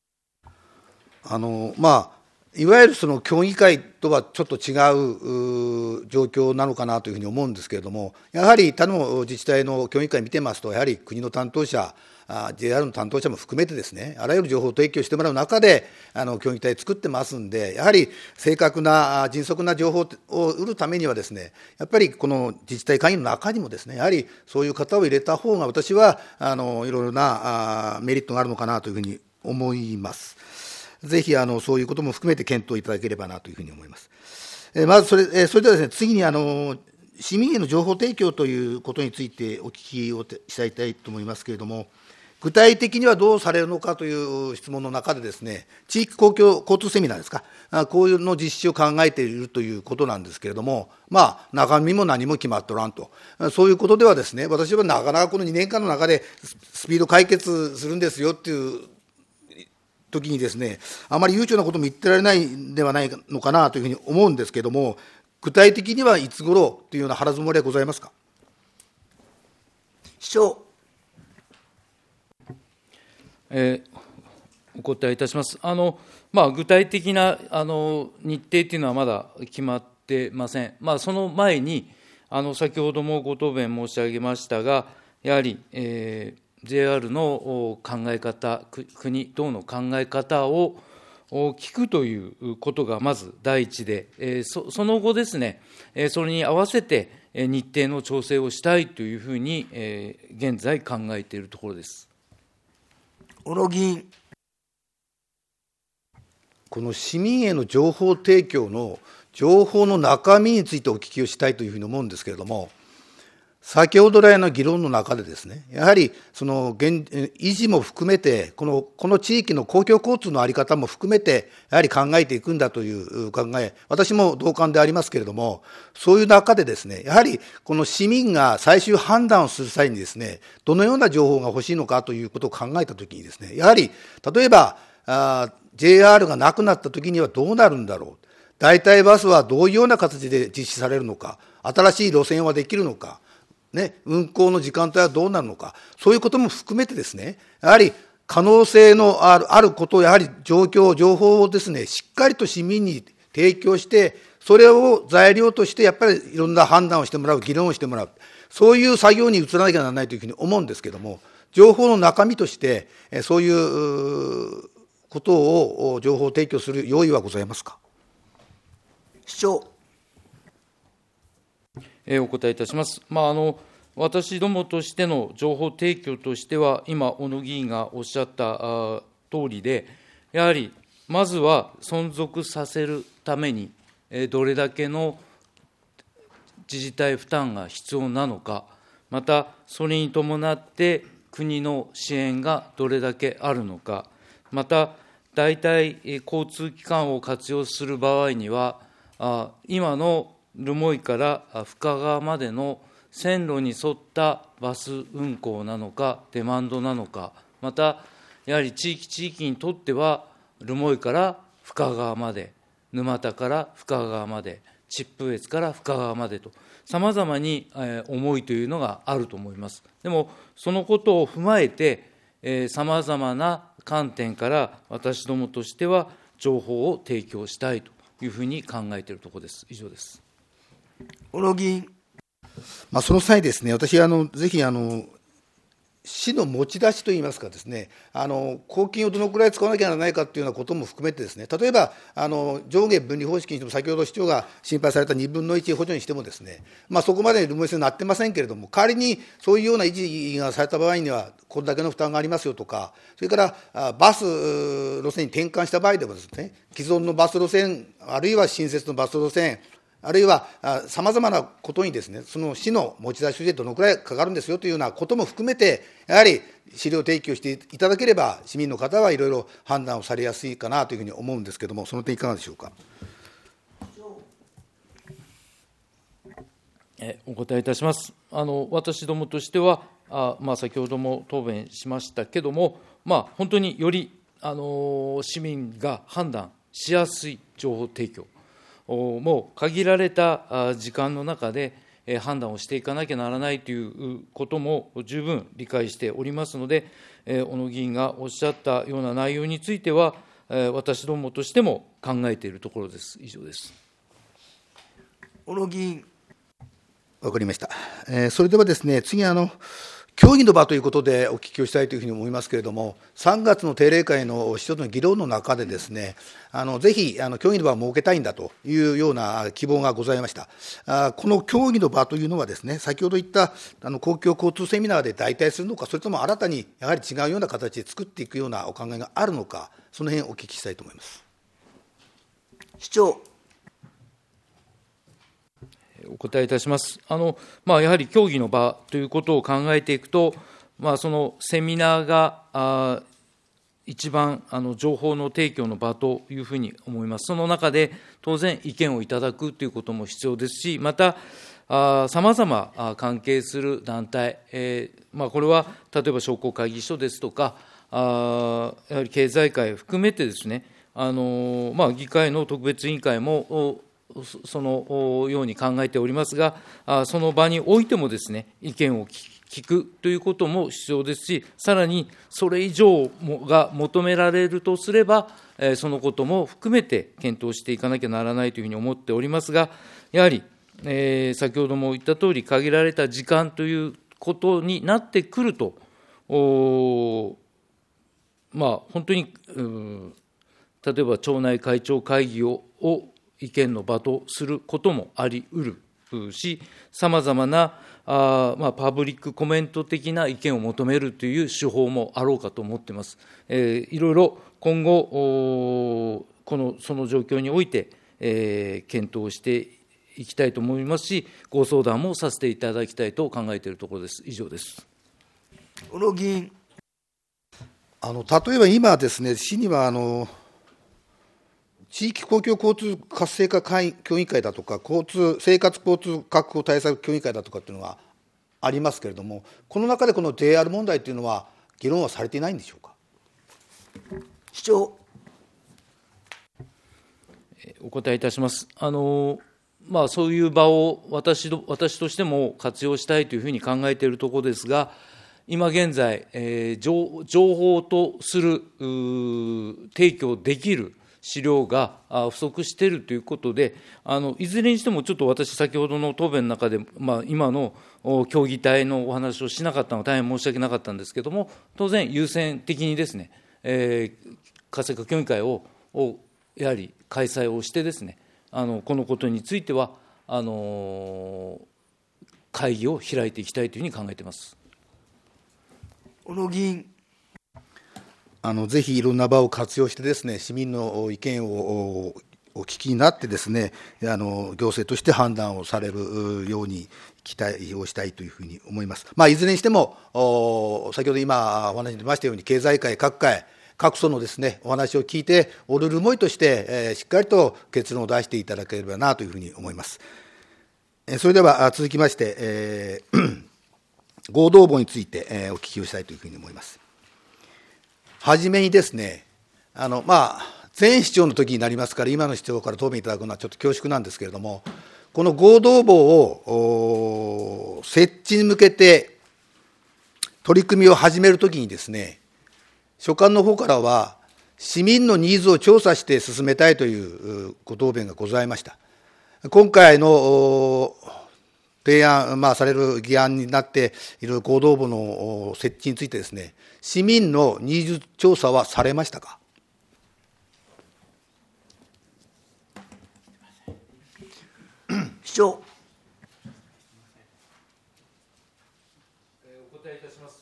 A: いわゆるその協議会とはちょっと違う状況なのかなというふうに思うんですけれども、やはり他の自治体の協議会見てますと、やはり国の担当者、JR の担当者も含めてですね、あらゆる情報を提供してもらう中で、協議体作ってますんで、やはり正確な、迅速な情報を得るためにはですね、やっぱりこの自治体会議の中にもですね、やはりそういう方を入れた方が、私はいろいろなメリットがあるのかなというふうに思います。ぜひそういうことも含めて検討いただければなというふうに思います。まずそれではですね、次に市民への情報提供ということについてお聞きをしたいと思いますけれども、具体的にはどうされるのかという質問の中でですね、地域公共交通セミナーですか、こういうの実施を考えているということなんですけれども、中身も何も決まっておらんと、そういうことではですね、私はなかなかこの2年間の中でスピード解決するんですよっていう時にですね、あまり悠長なことも言ってられないんではないのかなというふうに思うんですけれども、具体的にはいつ頃というような腹積もりはございますか。
B: 市長。
C: お答えいたします。具体的な日程というのはまだ決まってません。その前に先ほどもご答弁申し上げましたが、やはり、JR の考え方、国等の考え方を聞くということがまず第一で、その後ですね、それに合わせて日程の調整をしたいというふうに現在考えているところです。
B: 小野議員。
A: この市民への情報提供の情報の中身についてお聞きをしたいというふうに思うんですけれども、先ほど来の議論の中でですね、やはりその維持も含めて、この地域の公共交通の在り方も含めて、やはり考えていくんだという考え、私も同感でありますけれども、そういう中でですね、やはりこの市民が最終判断をする際にですね、どのような情報が欲しいのかということを考えたときにですね、やはり例えばJR がなくなったときにはどうなるんだろう、代替バスはどういうような形で実施されるのか、新しい路線はできるのか、運行の時間帯はどうなるのか、そういうことも含めてですね、やはり可能性のあることを、やはり情報をですね、しっかりと市民に提供して、それを材料としてやっぱりいろんな判断をしてもらう、議論をしてもらう、そういう作業に移らなきゃならないというふうに思うんですけれども、情報の中身として、そういうことを情報提供する用意はございますか。
B: 市長。
C: お答えいたします。私どもとしての情報提供としては、今、小野議員がおっしゃった通りで、やはりまずは存続させるために、どれだけの自治体負担が必要なのか、またそれに伴って国の支援がどれだけあるのか、また代替交通機関を活用する場合には、今の留萌から深川までの線路に沿ったバス運行なのか、デマンドなのか、またやはり地域にとっては、留萌から深川まで、沼田から深川まで、秩父越から深川までと、さまざまに思いというのがあると思います。でも、そのことを踏まえて、さまざまな観点から、私どもとしては情報を提供したいというふうに考えているところです。以上です。
B: 小野議員。
A: その際ですね、私ぜひ市の持ち出しといいますかですね、公金をどのくらい使わなきゃならないかというようなことも含めてですね、例えば上下分離方式にしても、先ほど市長が心配された2分の1補助にしてもですね、そこまで留萌線になってませんけれども、代わりにそういうような維持がされた場合には、これだけの負担がありますよとか、それからバス路線に転換した場合でもですね、既存のバス路線、あるいは新設のバス路線、あるいはさまざまなことにですね、その市の持ち出しでどのくらいかかるんですよというようなことも含めて、やはり資料提供していただければ、市民の方はいろいろ判断をされやすいかなというふうに思うんですけれども、その点いかがでしょうか。
C: お答えいたします。私どもとしては、先ほども答弁しましたけれども、本当により市民が判断しやすい情報提供、もう限られた時間の中で判断をしていかなきゃならないということも十分理解しておりますので、小野議員がおっしゃったような内容については、私どもとしても考えているところです。以上です。
B: 小野議員。
A: わかりました。それではですね、次協議の場ということでお聞きをしたいというふうに思いますけれども、3月の定例会の一つの議論の中でですね、ぜひ協議の場を設けたいんだというような希望がございました。この協議の場というのはですね、先ほど言った公共交通セミナーで代替するのか、それとも新たにやはり違うような形で作っていくようなお考えがあるのか、その辺お聞きしたいと思います。
B: 市長。
C: お答えいたします。やはり協議の場ということを考えていくと、そのセミナーが一番情報の提供の場というふうに思います。その中で当然意見をいただくということも必要ですし、またさまざま関係する団体、これは例えば商工会議所ですとか、やはり経済界含めてですね、議会の特別委員会もそのように考えておりますが、その場においてもですね、意見を聞くということも必要ですし、さらにそれ以上が求められるとすれば、そのことも含めて検討していかなきゃならないというふうに思っておりますが、やはり、先ほども言ったとおり、限られた時間ということになってくると、本当に、例えば町内会長会議を意見の場とすることもあり得るし、さまざまなパブリックコメント的な意見を求めるという手法もあろうかと思っています。いろいろ今後その状況において、検討していきたいと思いますし、ご相談もさせていただきたいと考えているところです。以上です。
B: 小野議員。
A: 例えば今ですね、市には地域公共交通活性化協議会だとか、生活交通確保対策協議会だとかっていうのがありますけれども、この中でこの JR 問題というのは、議論はされていないんでしょうか。
B: 市長。
C: お答えいたします。そういう場を私としても活用したいというふうに考えているところですが、今現在、情報とする提供できる資料が不足しているということで、いずれにしてもちょっと私、先ほどの答弁の中で、今の協議体のお話をしなかったのは大変申し訳なかったんですけれども、当然、優先的にですね、活性化協議会をやはり開催をしてですね、このことについては会議を開いていきたいというふうに考えています。
B: 小野議員。
A: ぜひいろんな場を活用してですね、市民の意見をお聞きになってですね、行政として判断をされるように期待をしたいというふうに思います。いずれにしても、先ほど今お話に出ましたように、経済界、各界、各層のですね、お話を聞いて、オルルモイとして、しっかりと結論を出していただければなというふうに思います。それでは続きまして、合同簿について、お聞きをしたいというふうに思います。はじめにですね、前市長の時になりますから、今の市長から答弁いただくのはちょっと恐縮なんですけれども、この合同簿を設置に向けて取り組みを始めるときにですね、所管の方からは、市民のニーズを調査して進めたいというご答弁がございました。今回の提案、される議案になっている合同簿の設置についてですね、市民のニーズ調査はされましたか。
B: 市長。
C: お答えいたします。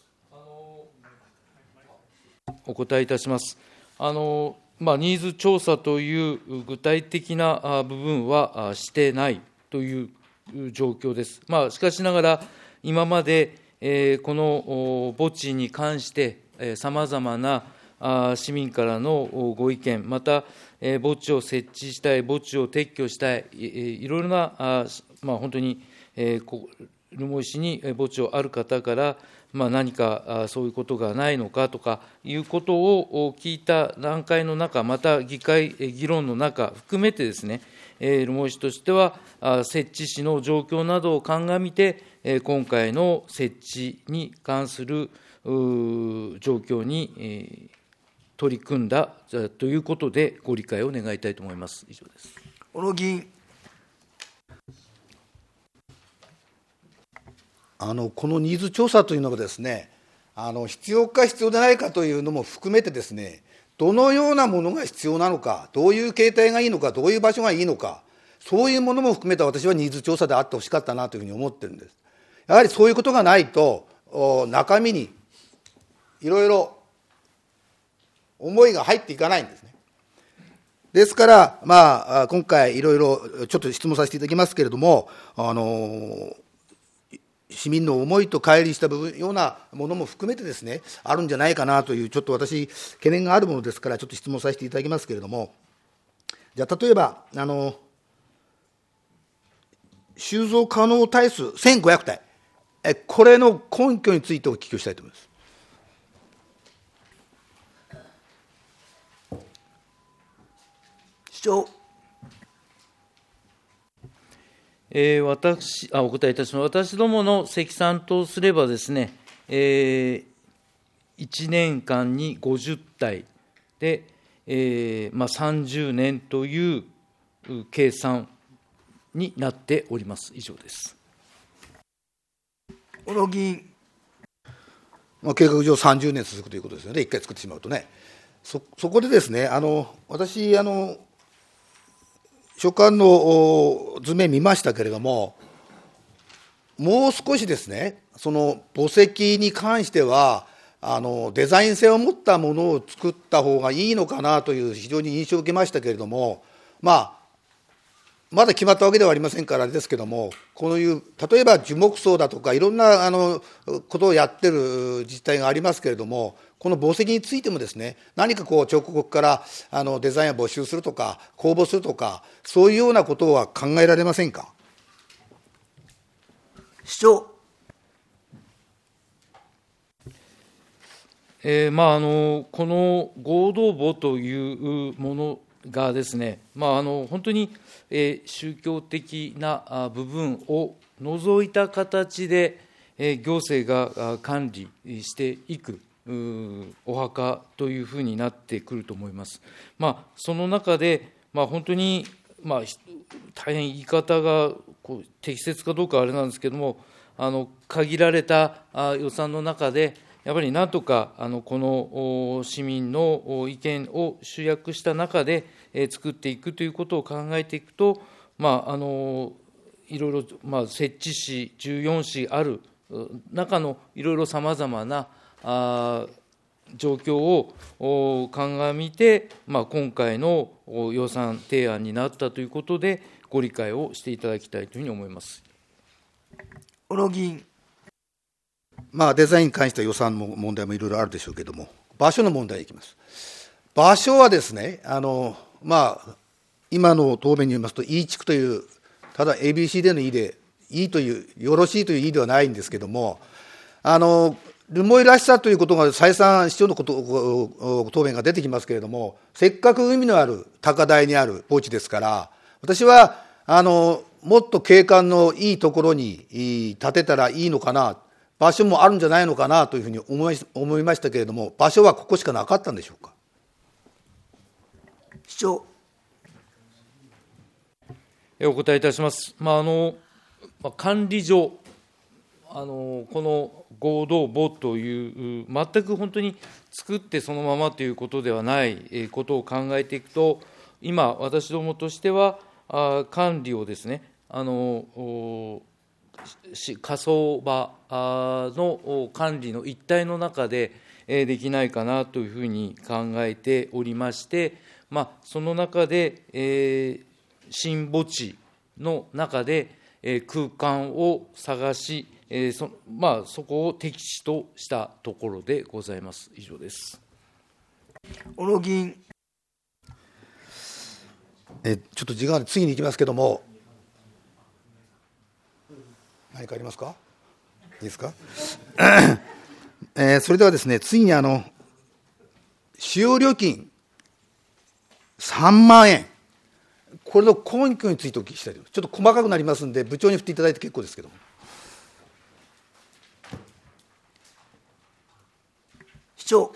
C: お答えいたします。ニーズ調査という具体的な部分はしてないという状況です。しかしながら、今までこの墓地に関してさまざまな市民からのご意見、また墓地を設置したい、墓地を撤去したい、いろいろな本当に留萌市に墓地をある方から何かそういうことがないのかとかいうことを聞いた段階の中、また議論の中含めてですね、留萌市としては設置時の状況などを鑑みて、今回の設置に関する状況に取り組んだということで、ご理解を願いたいと思います。以上です。
B: 小野議員。
A: このニーズ調査というのがですね、必要か必要でないかというのも含めてですね、どのようなものが必要なのか、どういう形態がいいのか、どういう場所がいいのか、そういうものも含めた私はニーズ調査であってほしかったなというふうに思ってるんです。やはりそういうことがないと、中身にいろいろ思いが入っていかないんですね。ですから、今回いろいろちょっと質問させていただきますけれども、市民の思いと乖離した部分ようなものも含めてですね、あるんじゃないかなという、ちょっと私、懸念があるものですから、ちょっと質問させていただきますけれども、じゃあ、例えば、収蔵可能体数1500体、これの根拠についてお聞きをしたいと思います。
B: 市長。
C: お答えいたします。私どもの積算とすればですね、1年間に50体で、30年という計算になっております。以上です。
B: 小野議員。
A: 計画上30年続くということですよね、1回作ってしまうとね。そこでですね、私、所管の図面見ましたけれども、もう少しですね、その墓石に関しては、 デザイン性を持ったものを作った方がいいのかなという非常に印象を受けましたけれども、まだ決まったわけではありませんからあれですけれども、こういう例えば樹木葬だとかいろんなことをやってる自治体がありますけれども、この墓石についてもですね、何か彫刻家からデザインを募集するとか公募するとか、そういうようなことは考えられませんか。
B: 市長。
C: この合同墓というものがですね、本当に、宗教的な部分を除いた形で、行政が管理していくお墓というふうになってくると思います。その中で、本当に、大変言い方が適切かどうかはあれなんですけれども、限られた予算の中で、やっぱりなんとかこの市民の意見を集約した中で作っていくということを考えていくと、いろいろ設置市、14市ある中のいろいろさまざまな状況を鑑みて、今回の予算提案になったということで、ご理解をしていただきたいというふうに思います。
B: 小野議員。
A: デザインに関しては予算も問題もいろいろあるでしょうけれども、場所の問題にいきます。場所はですね、今の答弁によりますと、E 地区という、ただ ABCD の E で、いいという、よろしいという意ではないんですけれども、留萌らしさということが再三、市長の答弁が出てきますけれども、せっかく海のある高台にある墓地ですから、私はもっと景観のいいところに建てたらいいのかな、場所もあるんじゃないのかなというふうに思いましたけれども、場所はここしかなかったんでしょうか。
B: 市長。
C: お答えいたします。管理上、この合同墓という、全く本当に作ってそのままということではないことを考えていくと、今、私どもとしては、管理をですね、火葬場の管理の一体の中でできないかなというふうに考えておりまして、その中で、新墓地の中で空間を探し、そこを適地としたところでございます。以上です。
B: 小野議員。
A: ちょっと時間で次に行きますけれども、何かありますか。いいですか。それではですね、次に使用料金3万円、これの根拠についてお聞きしたいと思います。ちょっと細かくなりますので、部長に振っていただいて結構ですけども。
B: 市長。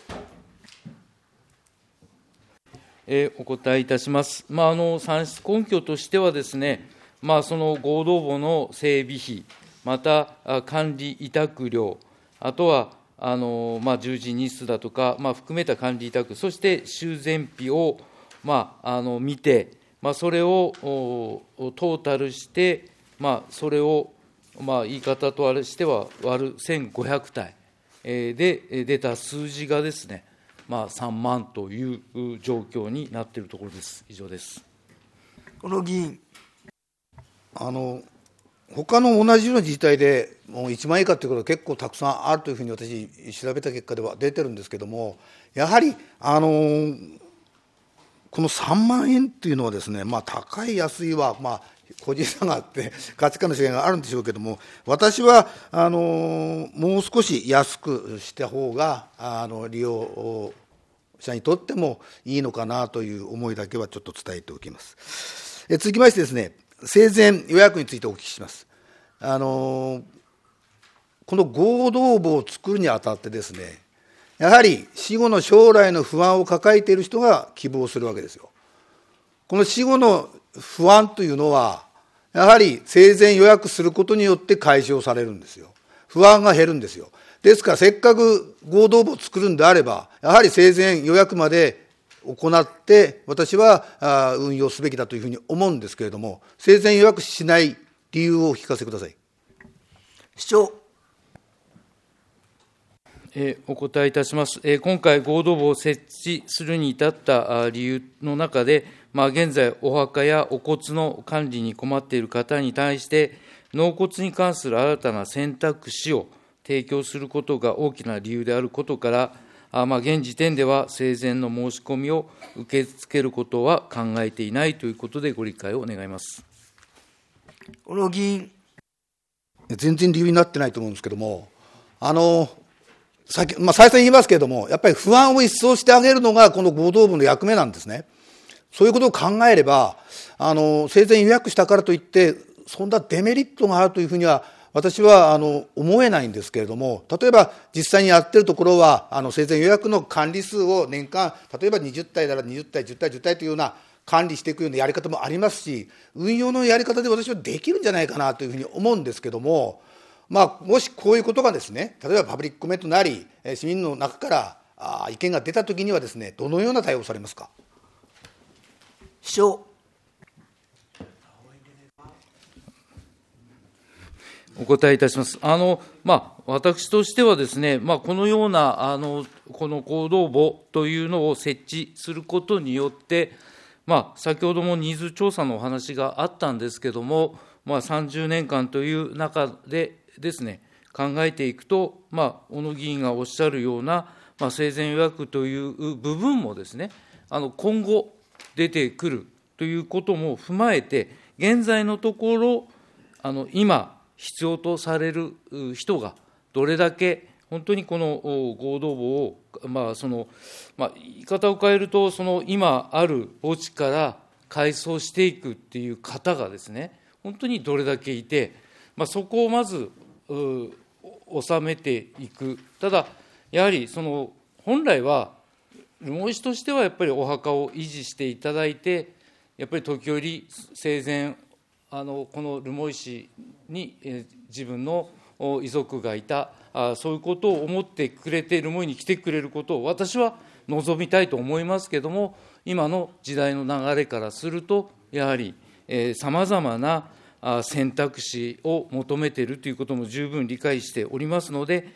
C: お答えいたします。算出根拠としてはですね、その合同墓の整備費、また管理委託料、あとは従事日数だとか、含めた管理委託、そして修繕費を見て、それをトータルして、それを言い方としては割る1500体で出た数字がですね、3万という状況になっているところです。以上です。
B: 小野議員。
A: 他の同じような自治体でもう1万円以下ということが結構たくさんあるというふうに私調べた結果では出てるんですけども、やはりこの3万円というのはですね、高い安いは個人差があって価値観の違いがあるんでしょうけども、私はもう少し安くした方が利用者にとってもいいのかなという思いだけはちょっと伝えておきます。続きましてですね、生前予約についてお聞きします。この合同墓を作るにあたってですね、やはり死後の将来の不安を抱えている人が希望するわけですよ。この死後の不安というのは、やはり生前予約することによって解消されるんですよ。不安が減るんですよ。ですから、せっかく合同墓を作るんであれば、やはり生前予約まで行って、私は運用すべきだというふうに思うんですけれども、生前予約しない理由をお聞かせください。
B: 市長。
C: お答えいたします。今回、合同墓を設置するに至った理由の中で、現在、お墓やお骨の管理に困っている方に対して、納骨に関する新たな選択肢を提供することが大きな理由であることから、現時点では生前の申し込みを受け付けることは考えていないということで、ご理解を願います。
B: 小野議員。
A: 全然理由になってないと思うんですけども、再三言いますけれども、やっぱり不安を一掃してあげるのがこの合同墓の役目なんですね。そういうことを考えれば、生前予約したからといって、そんなデメリットがあるというふうには、私は思えないんですけれども、例えば実際にやってるところは、生前予約の管理数を年間、例えば20体なら20体、10体、10体というような管理していくようなやり方もありますし、運用のやり方で私はできるんじゃないかなというふうに思うんですけども、もしこういうことがですね、例えばパブリックコメントなり、市民の中から意見が出たときにはですね、どのような対応をされますか。
B: 秘書。
C: お答えいたします。私としてはですね、このようなこの合同墓というのを設置することによって、先ほどもニーズ調査のお話があったんですけれども、30年間という中でですね、考えていくと、小野議員がおっしゃるような、生前予約という部分もですね、今後出てくるということも踏まえて、現在のところ、今、必要とされる人がどれだけ本当にこの合同墓を、言い方を変えると、今ある墓地から改装していくっていう方がですね、本当にどれだけいて、そこをまず収めていく。ただ、やはり本来は、留萌市としてはやっぱりお墓を維持していただいて、やっぱり時折、生前、この留萌市に自分の遺族がいた、そういうことを思ってくれて、留萌に来てくれることを私は望みたいと思いますけれども、今の時代の流れからすると、やはりさまざまな選択肢を求めているということも十分理解しておりますので、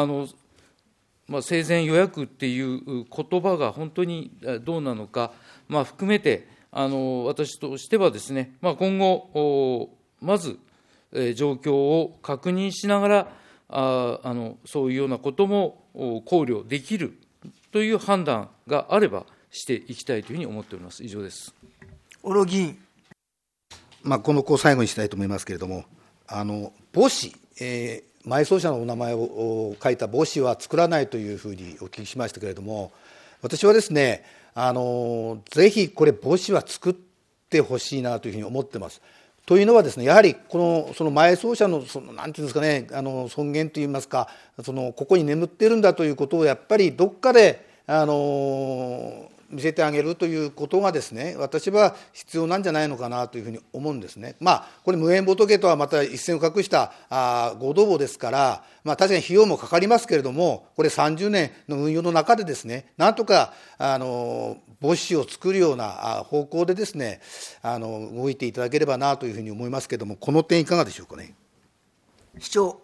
C: 生前予約っていう言葉が本当にどうなのか、含めて、私としてはですね、今後、まず状況を確認しながら、そういうようなことも考慮できるという判断があればしていきたいというふうに思っております。以上です。
B: 小野議員。
A: この子を最後にしたいと思いますけれども、墓誌、埋葬者のお名前を書いた墓誌は作らないというふうにお聞きしましたけれども、私はですね、ぜひこれ、墓誌は作ってほしいなというふうに思ってます。というのはですね、やはりその埋葬者のなんていうんですかね、尊厳といいますか、ここに眠っているんだということをやっぱりどっかで見せてあげるということがですね、私は必要なんじゃないのかなというふうに思うんですね。これ無縁仏とはまた一線を画した合同墓ですから、確かに費用もかかりますけれども、これ30年の運用の中でですね、なんとか墓誌を作るような方向でですね、動いていただければなというふうに思いますけれども、この点いかがでしょうかね。
B: 市長。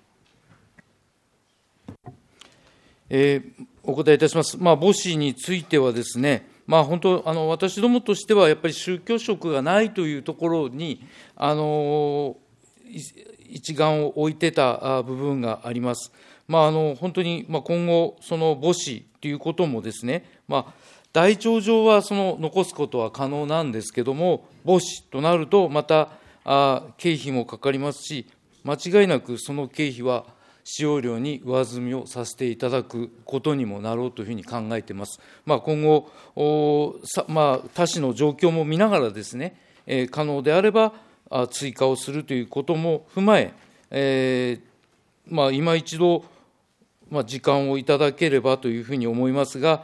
C: お答えいたします。墓誌についてはですね、本当、私どもとしては、やっぱり宗教色がないというところに、一眼を置いてた部分があります。本当に今後、その墓誌ということもですね、台帳上は残すことは可能なんですけども、墓誌となると、また経費もかかりますし、間違いなくその経費は、使用料に上積みをさせていただくことにもなろうというふうに考えています。今後、他市の状況も見ながらですね、可能であれば追加をするということも踏まえ、今一度、時間をいただければというふうに思いますが、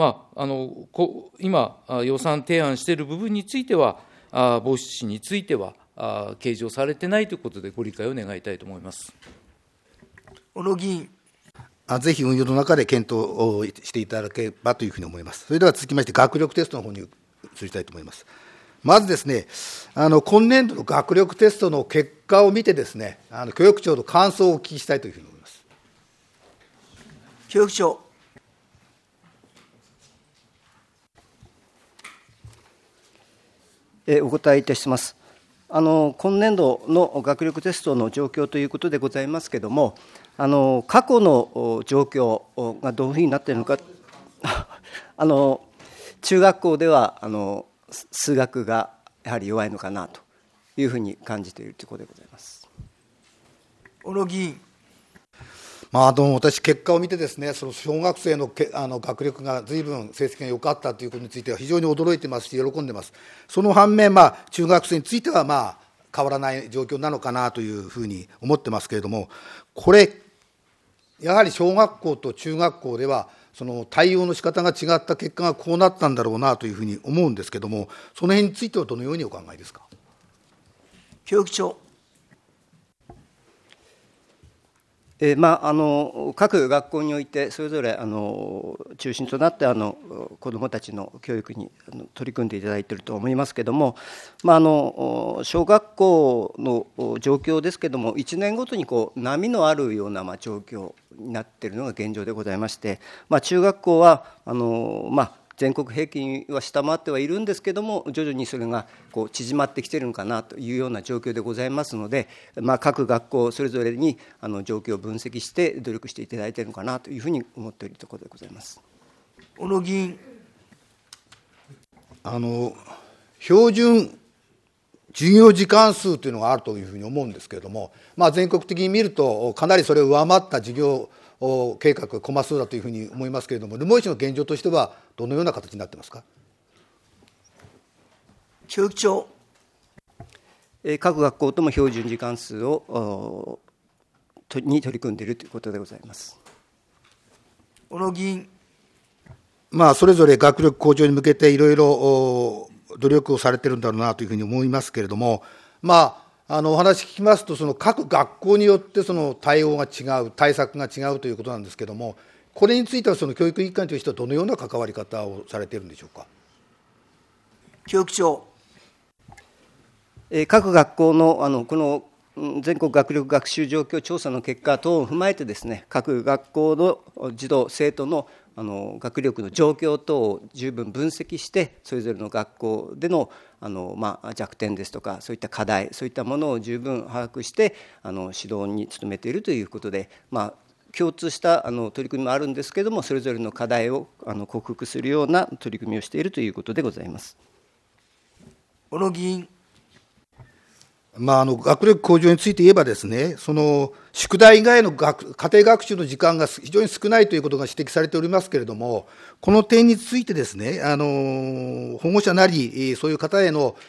C: 今、予算提案している部分については、墓誌については計上されてないということで、ご理解を願いたいと思います。
B: 小野議員。
A: ぜひ運用の中で検討をしていただければというふうに思います。それでは続きまして、学力テストの方に移りたいと思います。まずですね、今年度の学力テストの結果を見てですね、教育庁の感想をお聞きしたいというふうに思います。
B: 教育長。
D: お答えいたします。今年度の学力テストの状況ということでございますけれども、過去の状況がどういうふうになっているのか、中学校では数学がやはり弱いのかなというふうに感じているということでございます。
B: 小野議員。
A: 私、結果を見てですね、その小学生の学力がずいぶん成績が良かったということについては非常に驚いてますし、喜んでます。その反面、中学生については変わらない状況なのかなというふうに思ってますけれども、これ、やはり小学校と中学校では、その対応の仕方が違った結果がこうなったんだろうなというふうに思うんですけれども、その辺についてはどのようにお考えですか。
B: 教育長。
D: 各学校においてそれぞれ中心となって子どもたちの教育に取り組んでいただいていると思いますけれども、小学校の状況ですけれども、1年ごとに波のあるような状況になっているのが現状でございまして、中学校は全国平均は下回ってはいるんですけれども、徐々にそれが縮まってきているのかなというような状況でございますので、各学校それぞれに状況を分析して努力していただいているのかなというふうに思っているところでございます。
B: 小野議員。
A: 標準授業時間数というのがあるというふうに思うんですけれども、全国的に見るとかなりそれを上回った授業計画、コマ数だというふうに思いますけれども、留萌市の現状としてはどのような形になっていますか。
B: 教育長。
D: 各学校とも標準時間数に取り組んでいるということでございます。
B: 小野議員。
A: それぞれ学力向上に向けていろいろ努力をされているんだろうなというふうに思いますけれども、お話聞きますと、その各学校によってその対応が違う、対策が違うということなんですけれども、これについてはその教育委員会としてはどのような関わり方をされているんでしょうか。
B: 教育長。
D: 各学校のこの全国学力学習状況調査の結果等を踏まえてですね、各学校の児童生徒の学力の状況等を十分分析して、それぞれの学校での弱点ですとか、そういった課題、そういったものを十分把握して指導に努めているということで、共通した取り組みもあるんですけれども、それぞれの課題を克服するような取り組みをしているということでございます。
B: 小野議員。
A: 学力向上について言えばですね、その宿題以外の家庭学習の時間が非常に少ないということが指摘されておりますけれども、この点についてですね、保護者なりそういう方への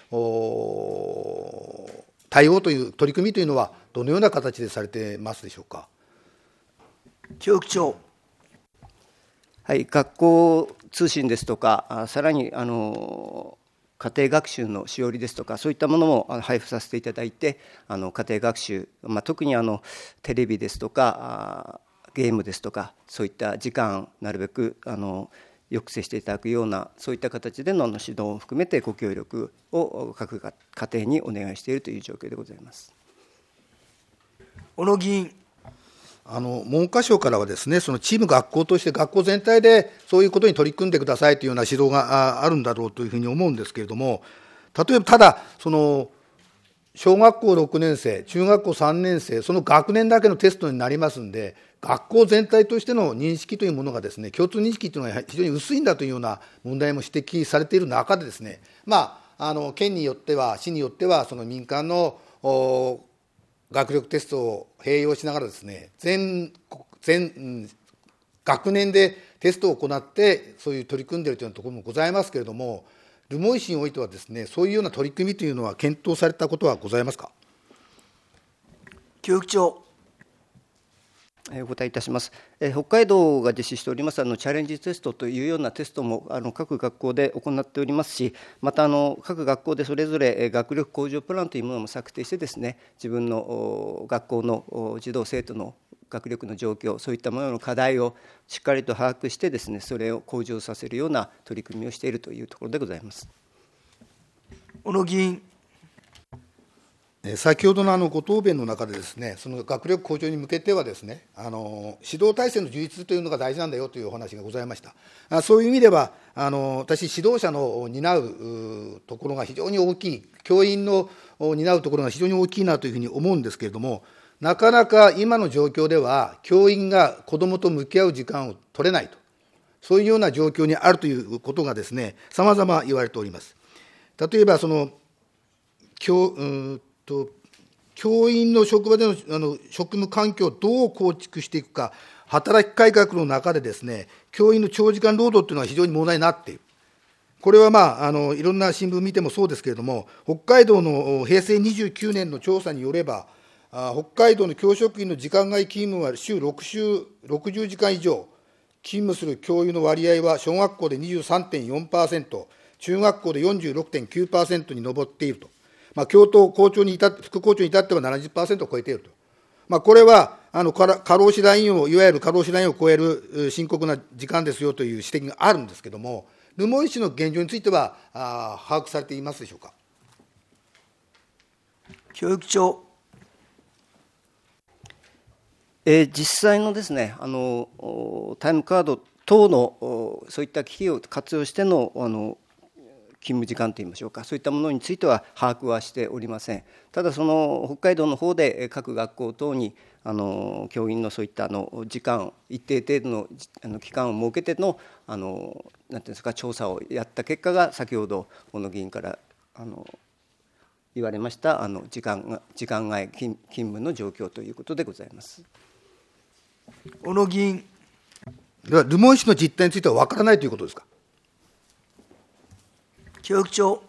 A: 対応という取り組みというのはどのような形でされてますでしょうか。
B: 教育長。
D: はい、学校通信ですとか、さらに家庭学習のしおりですとか、そういったものも配布させていただいて、家庭学習、特にテレビですとかゲームですとか、そういった時間なるべく抑制していただくような、そういった形での指導を含めてご協力を各家庭にお願いしているという状況でございます。
B: 小野議員。
A: 文科省からはですね、そのチーム学校として学校全体でそういうことに取り組んでくださいというような指導があるんだろうというふうに思うんですけれども、例えばただその小学校6年生、中学校3年生、その学年だけのテストになりますんで、学校全体としての認識というものがですね、共通認識というのが非常に薄いんだというような問題も指摘されている中でですね、県によっては、市によっては、その民間の学力テストを併用しながらですね、全学年でテストを行ってそういう取り組んでいるというところもございますけれども、留萌市においてはですね、そういうような取り組みというのは検討されたことはございますか。
B: 教育長。
D: お答えいたします。北海道が実施しておりますチャレンジテストというようなテストも各学校で行っておりますし、また各学校でそれぞれ学力向上プランというものも策定してですね、自分の学校の児童生徒の学力の状況、そういったものの課題をしっかりと把握してですね、それを向上させるような取り組みをしているというところでございます。
B: 小野議員。
A: 先ほどのご答弁の中でですね、その学力向上に向けてはですね、指導体制の充実というのが大事なんだよというお話がございました。そういう意味では、私、指導者の担うところが非常に大きい、教員の担うところが非常に大きいなというふうに思うんですけれども、なかなか今の状況では、教員が子どもと向き合う時間を取れないと、そういうような状況にあるということがですね、さまざま言われております。例えば教員の職場での職務環境をどう構築していくか、働き改革の中でですね、教員の長時間労働というのは非常に問題になっている。これはいろんな新聞見てもそうですけれども、北海道の平成29年の調査によれば、北海道の教職員の時間外勤務は週60時間以上勤務する教諭の割合は小学校で 23.4%、中学校で 46.9% に上っていると。教頭、校長に副校長に至っては 70% を超えていると。これは過労死ラインを、いわゆる過労死ラインを超える深刻な時間ですよという指摘があるんですけれども、留萌市の現状については把握されていますでしょうか。
B: 教育長。
D: 実際のですね、タイムカード等のそういった機器を活用しての勤務時間といいましょうか、そういったものについては把握はしておりません。ただ、その北海道の方で各学校等に教員のそういった時間、一定程度の期間を設けてのなんていうんですか、調査をやった結果が、先ほど小野議員から言われました時間外勤務の状況ということでございます。
B: 小野議員。
A: では、留萌市の実態については分からないということですか。
B: 教育長。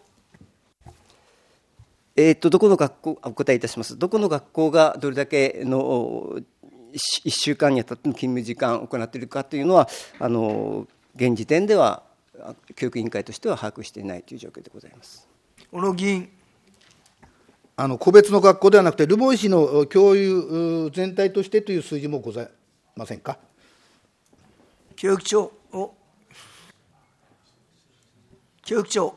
D: どこの学校、お答えいたします。どこの学校がどれだけの1週間にあたっての勤務時間を行っているかというのは、現時点では教育委員会としては把握していないという状況でございます。
B: 小野議員。
A: 個別の学校ではなくて、留萌市の教諭全体としてという数字もございませんか。
B: 教育長。教育長。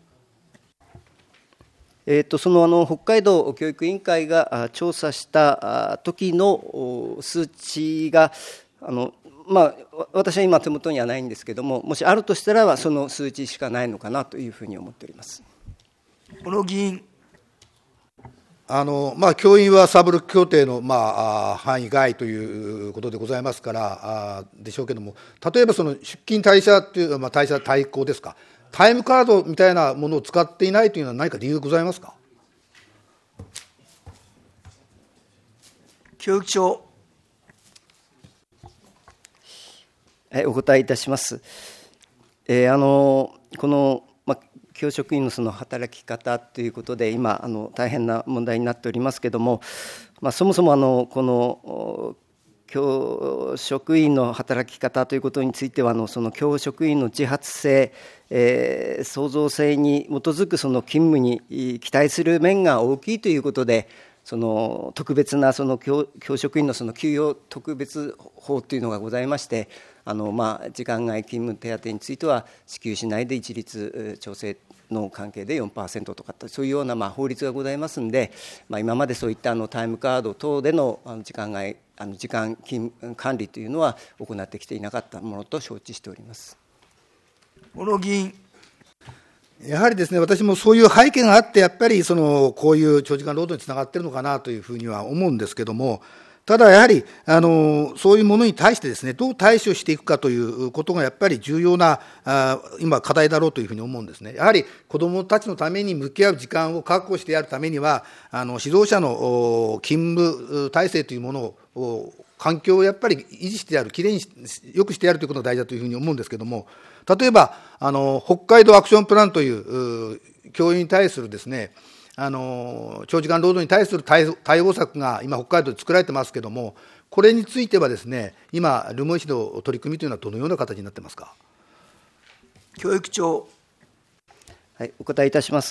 D: その北海道教育委員会が調査した時の数値が私は今手元にはないんですけれども、もしあるとしたらその数値しかないのかなというふうに思っております。
B: 小野議員。
A: 教員はサブロック協定の範囲外ということでございますからでしょうけれども、例えばその出勤退社という退校ですか、タイムカードみたいなものを使っていないというのは何か理由ございますか。
B: 教育長。
D: お答えいたします。この教職員のその働き方ということで、今大変な問題になっておりますけれども、そもそもこの教職員の働き方ということについてはその教職員の自発性、創造性に基づくその勤務に期待する面が大きいということで、その特別なその 教職員のその給与特別法というのがございまして、時間外勤務手当については支給しないで一律調整の関係で 4% とか、そういうような法律がございますので、今までそういったタイムカード等での時間管理というのは行ってきていなかったものと承知しております。
B: 小野議員。
A: やはりですね、私もそういう背景があって、やっぱりこういう長時間労働につながっているのかなというふうには思うんですけども、ただやはりそういうものに対してですね、どう対処していくかということがやっぱり重要な今課題だろうというふうに思うんですね。やはり子どもたちのために向き合う時間を確保してやるためには、指導者の勤務体制というものを環境をやっぱり維持してやる、きれいによくしてやるということが大事だというふうに思うんですけれども、例えば北海道アクションプランという教員に対するですね、長時間労働に対する対応策が今北海道で作られてますけれども、これについてはですね、今留萌市の取り組みというのはどのような形になってますか。
B: 教育長。
D: お答えいたします。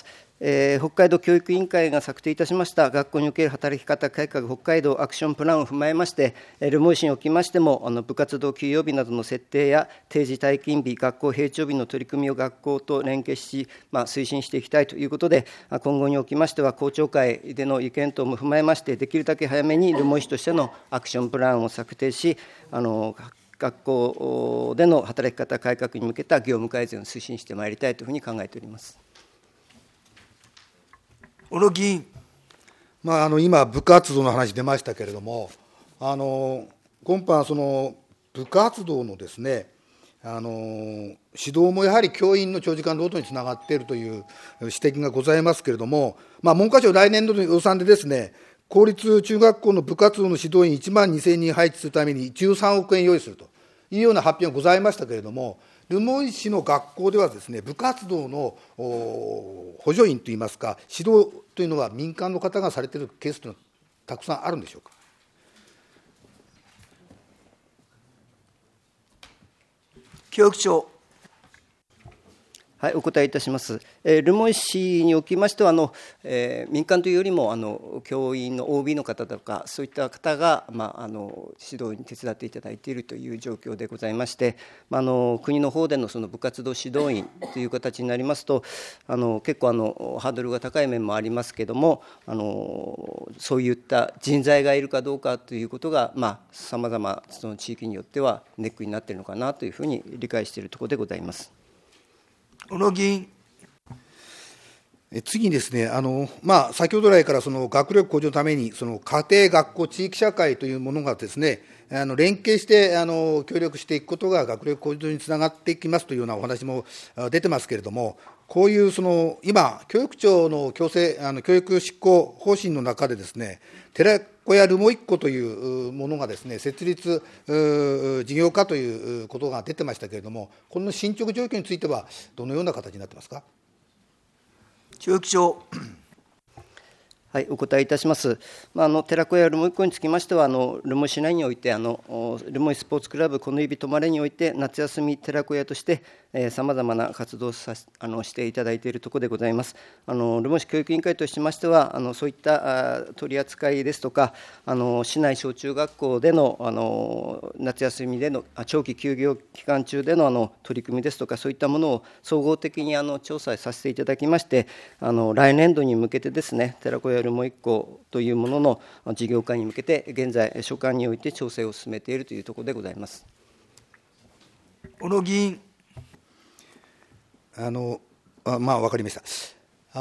D: 北海道教育委員会が策定いたしました学校における働き方改革北海道アクションプランを踏まえまして、留萌市におきましても、部活動休養日などの設定や定時退勤日、学校閉庁日の取り組みを学校と連携し、推進していきたいということで、今後におきましては、公聴会での意見等も踏まえまして、できるだけ早めに留萌市としてのアクションプランを策定し、学校での働き方改革に向けた業務改善を推進してまいりたいというふうに考えております。
B: 小野議員。
A: 今、部活動の話出ましたけれども、今般、その部活動のですね、指導もやはり教員の長時間労働につながっているという指摘がございますけれども、文科省、来年度の予算でですね、公立中学校の部活動の指導員1万2000人配置するために13億円用意するというような発表がございましたけれども、留萌市の学校ではですね、部活動の補助員といいますか、指導というのは民間の方がされているケースというのはたくさんあるんでしょうか。
B: 教育長。
D: はい、お答えいたします。留萌市におきましては民間というよりも教員の OB の方とか、そういった方が、指導に手伝っていただいているという状況でございまして、国の方でのその部活動指導員という形になりますと、結構ハードルが高い面もありますけれども、そういった人材がいるかどうかということが、さまざまその地域によってはネックになっているのかなというふうに理解しているところでございます。
B: 小野議員。
A: 次にですね、先ほど来からその学力向上のために、その家庭、学校、地域社会というものがですね、連携して協力していくことが学力向上につながっていきますというようなお話も出てますけれども、こういう今、教育庁の教育執行方針の中でですね、寺子屋留萌一校というものがですね、設立事業化ということが出てましたけれども、この進捗状況については、どのような形になってますか。
B: 教育長。
D: はい、お答えいたします。寺子屋留萌一校につきましては、留萌市内において留萌スポーツクラブこの指とまれにおいて、夏休み寺子屋としてさまざまな活動をしていただいているところでございます。留萌市教育委員会としましては、そういった取り扱いですとか、市内小中学校での夏休みでの長期休業期間中での取り組みですとか、そういったものを総合的に調査させていただきまして、来年度に向けてですね、寺子屋留萌一校というものの事業化に向けて、現在、所管において調整を進めているというところでございます。
B: 小野議員。
A: 分かりました。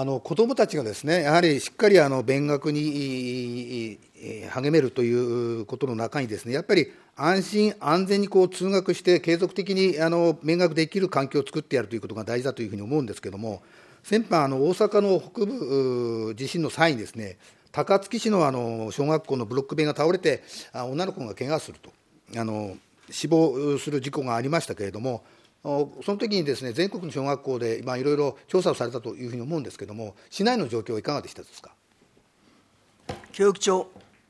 A: 子どもたちがですね、やはりしっかり勉学に励めるということの中にですね、やっぱり安心安全に通学して継続的に勉学できる環境を作ってやるということが大事だというふうに思うんですけれども、先般大阪の北部地震の際にですね、高槻市の小学校のブロック塀が倒れて女の子が怪我すると死亡する事故がありましたけれども、その時にですね、全国の小学校でいろいろ調査をされたというふうに思うんですけれども、市内の状況はいかがでしたですか。
B: 教育長。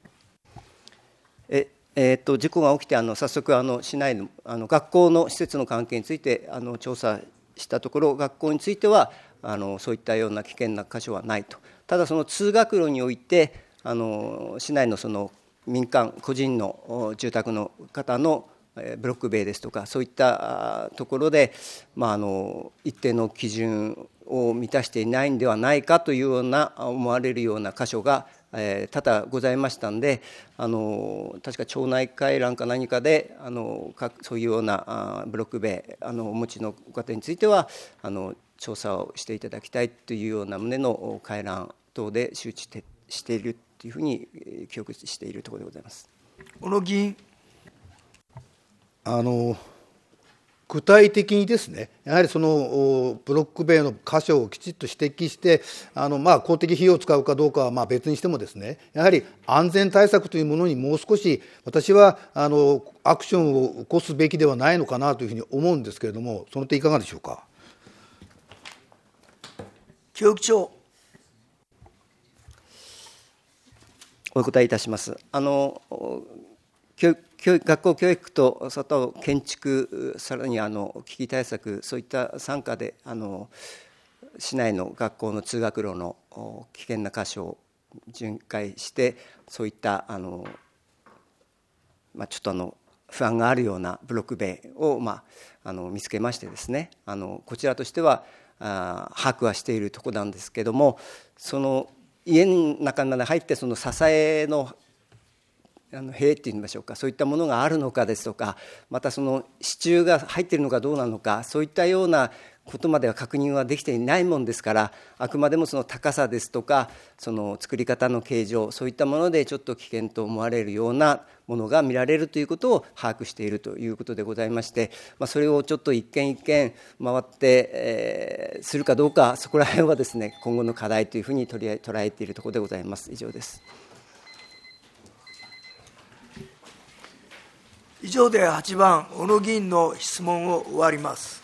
D: 事故が起きて早速市内の学校の施設の関係について調査したところ、学校についてはそういったような危険な箇所はないと。ただその通学路において市内のその民間個人の住宅の方のブロック塀ですとか、そういったところで、一定の基準を満たしていないんではないかというような思われるような箇所が多々ございましたので、確か町内会欄か何かでそういうようなブロック塀お持ちのご家庭については調査をしていただきたいというような旨の回覧等で周知しているというふうに記憶しているところでございます。
B: 小野議員。
A: 具体的にですね、やはりそのブロック塀の箇所をきちっと指摘して、公的費用を使うかどうかは別にしてもですね、やはり安全対策というものにもう少し私はアクションを起こすべきではないのかなというふうに思うんですけれども、その点いかがでしょうか。
B: 教育長。
D: お答えいたします。学校教育と建築、さらに危機対策、そういった傘下で市内の学校の通学路の危険な箇所を巡回して、そういったちょっと不安があるようなブロック塀を見つけましてですね、こちらとしては把握はしているところなんですけれども、その家の中まで入ってその支えの塀っていうんでしょうか、そういったものがあるのかですとか、またその支柱が入っているのかどうなのか、そういったようなことまでは確認はできていないもんですから、あくまでもその高さですとか、その作り方の形状、そういったものでちょっと危険と思われるようなものが見られるということを把握しているということでございまして、それをちょっと一軒一軒回って、するかどうか、そこら辺はですね、今後の課題というふうに捉えているところでございます。以上です。
B: 以上で8番、小野議員の質問を終わります。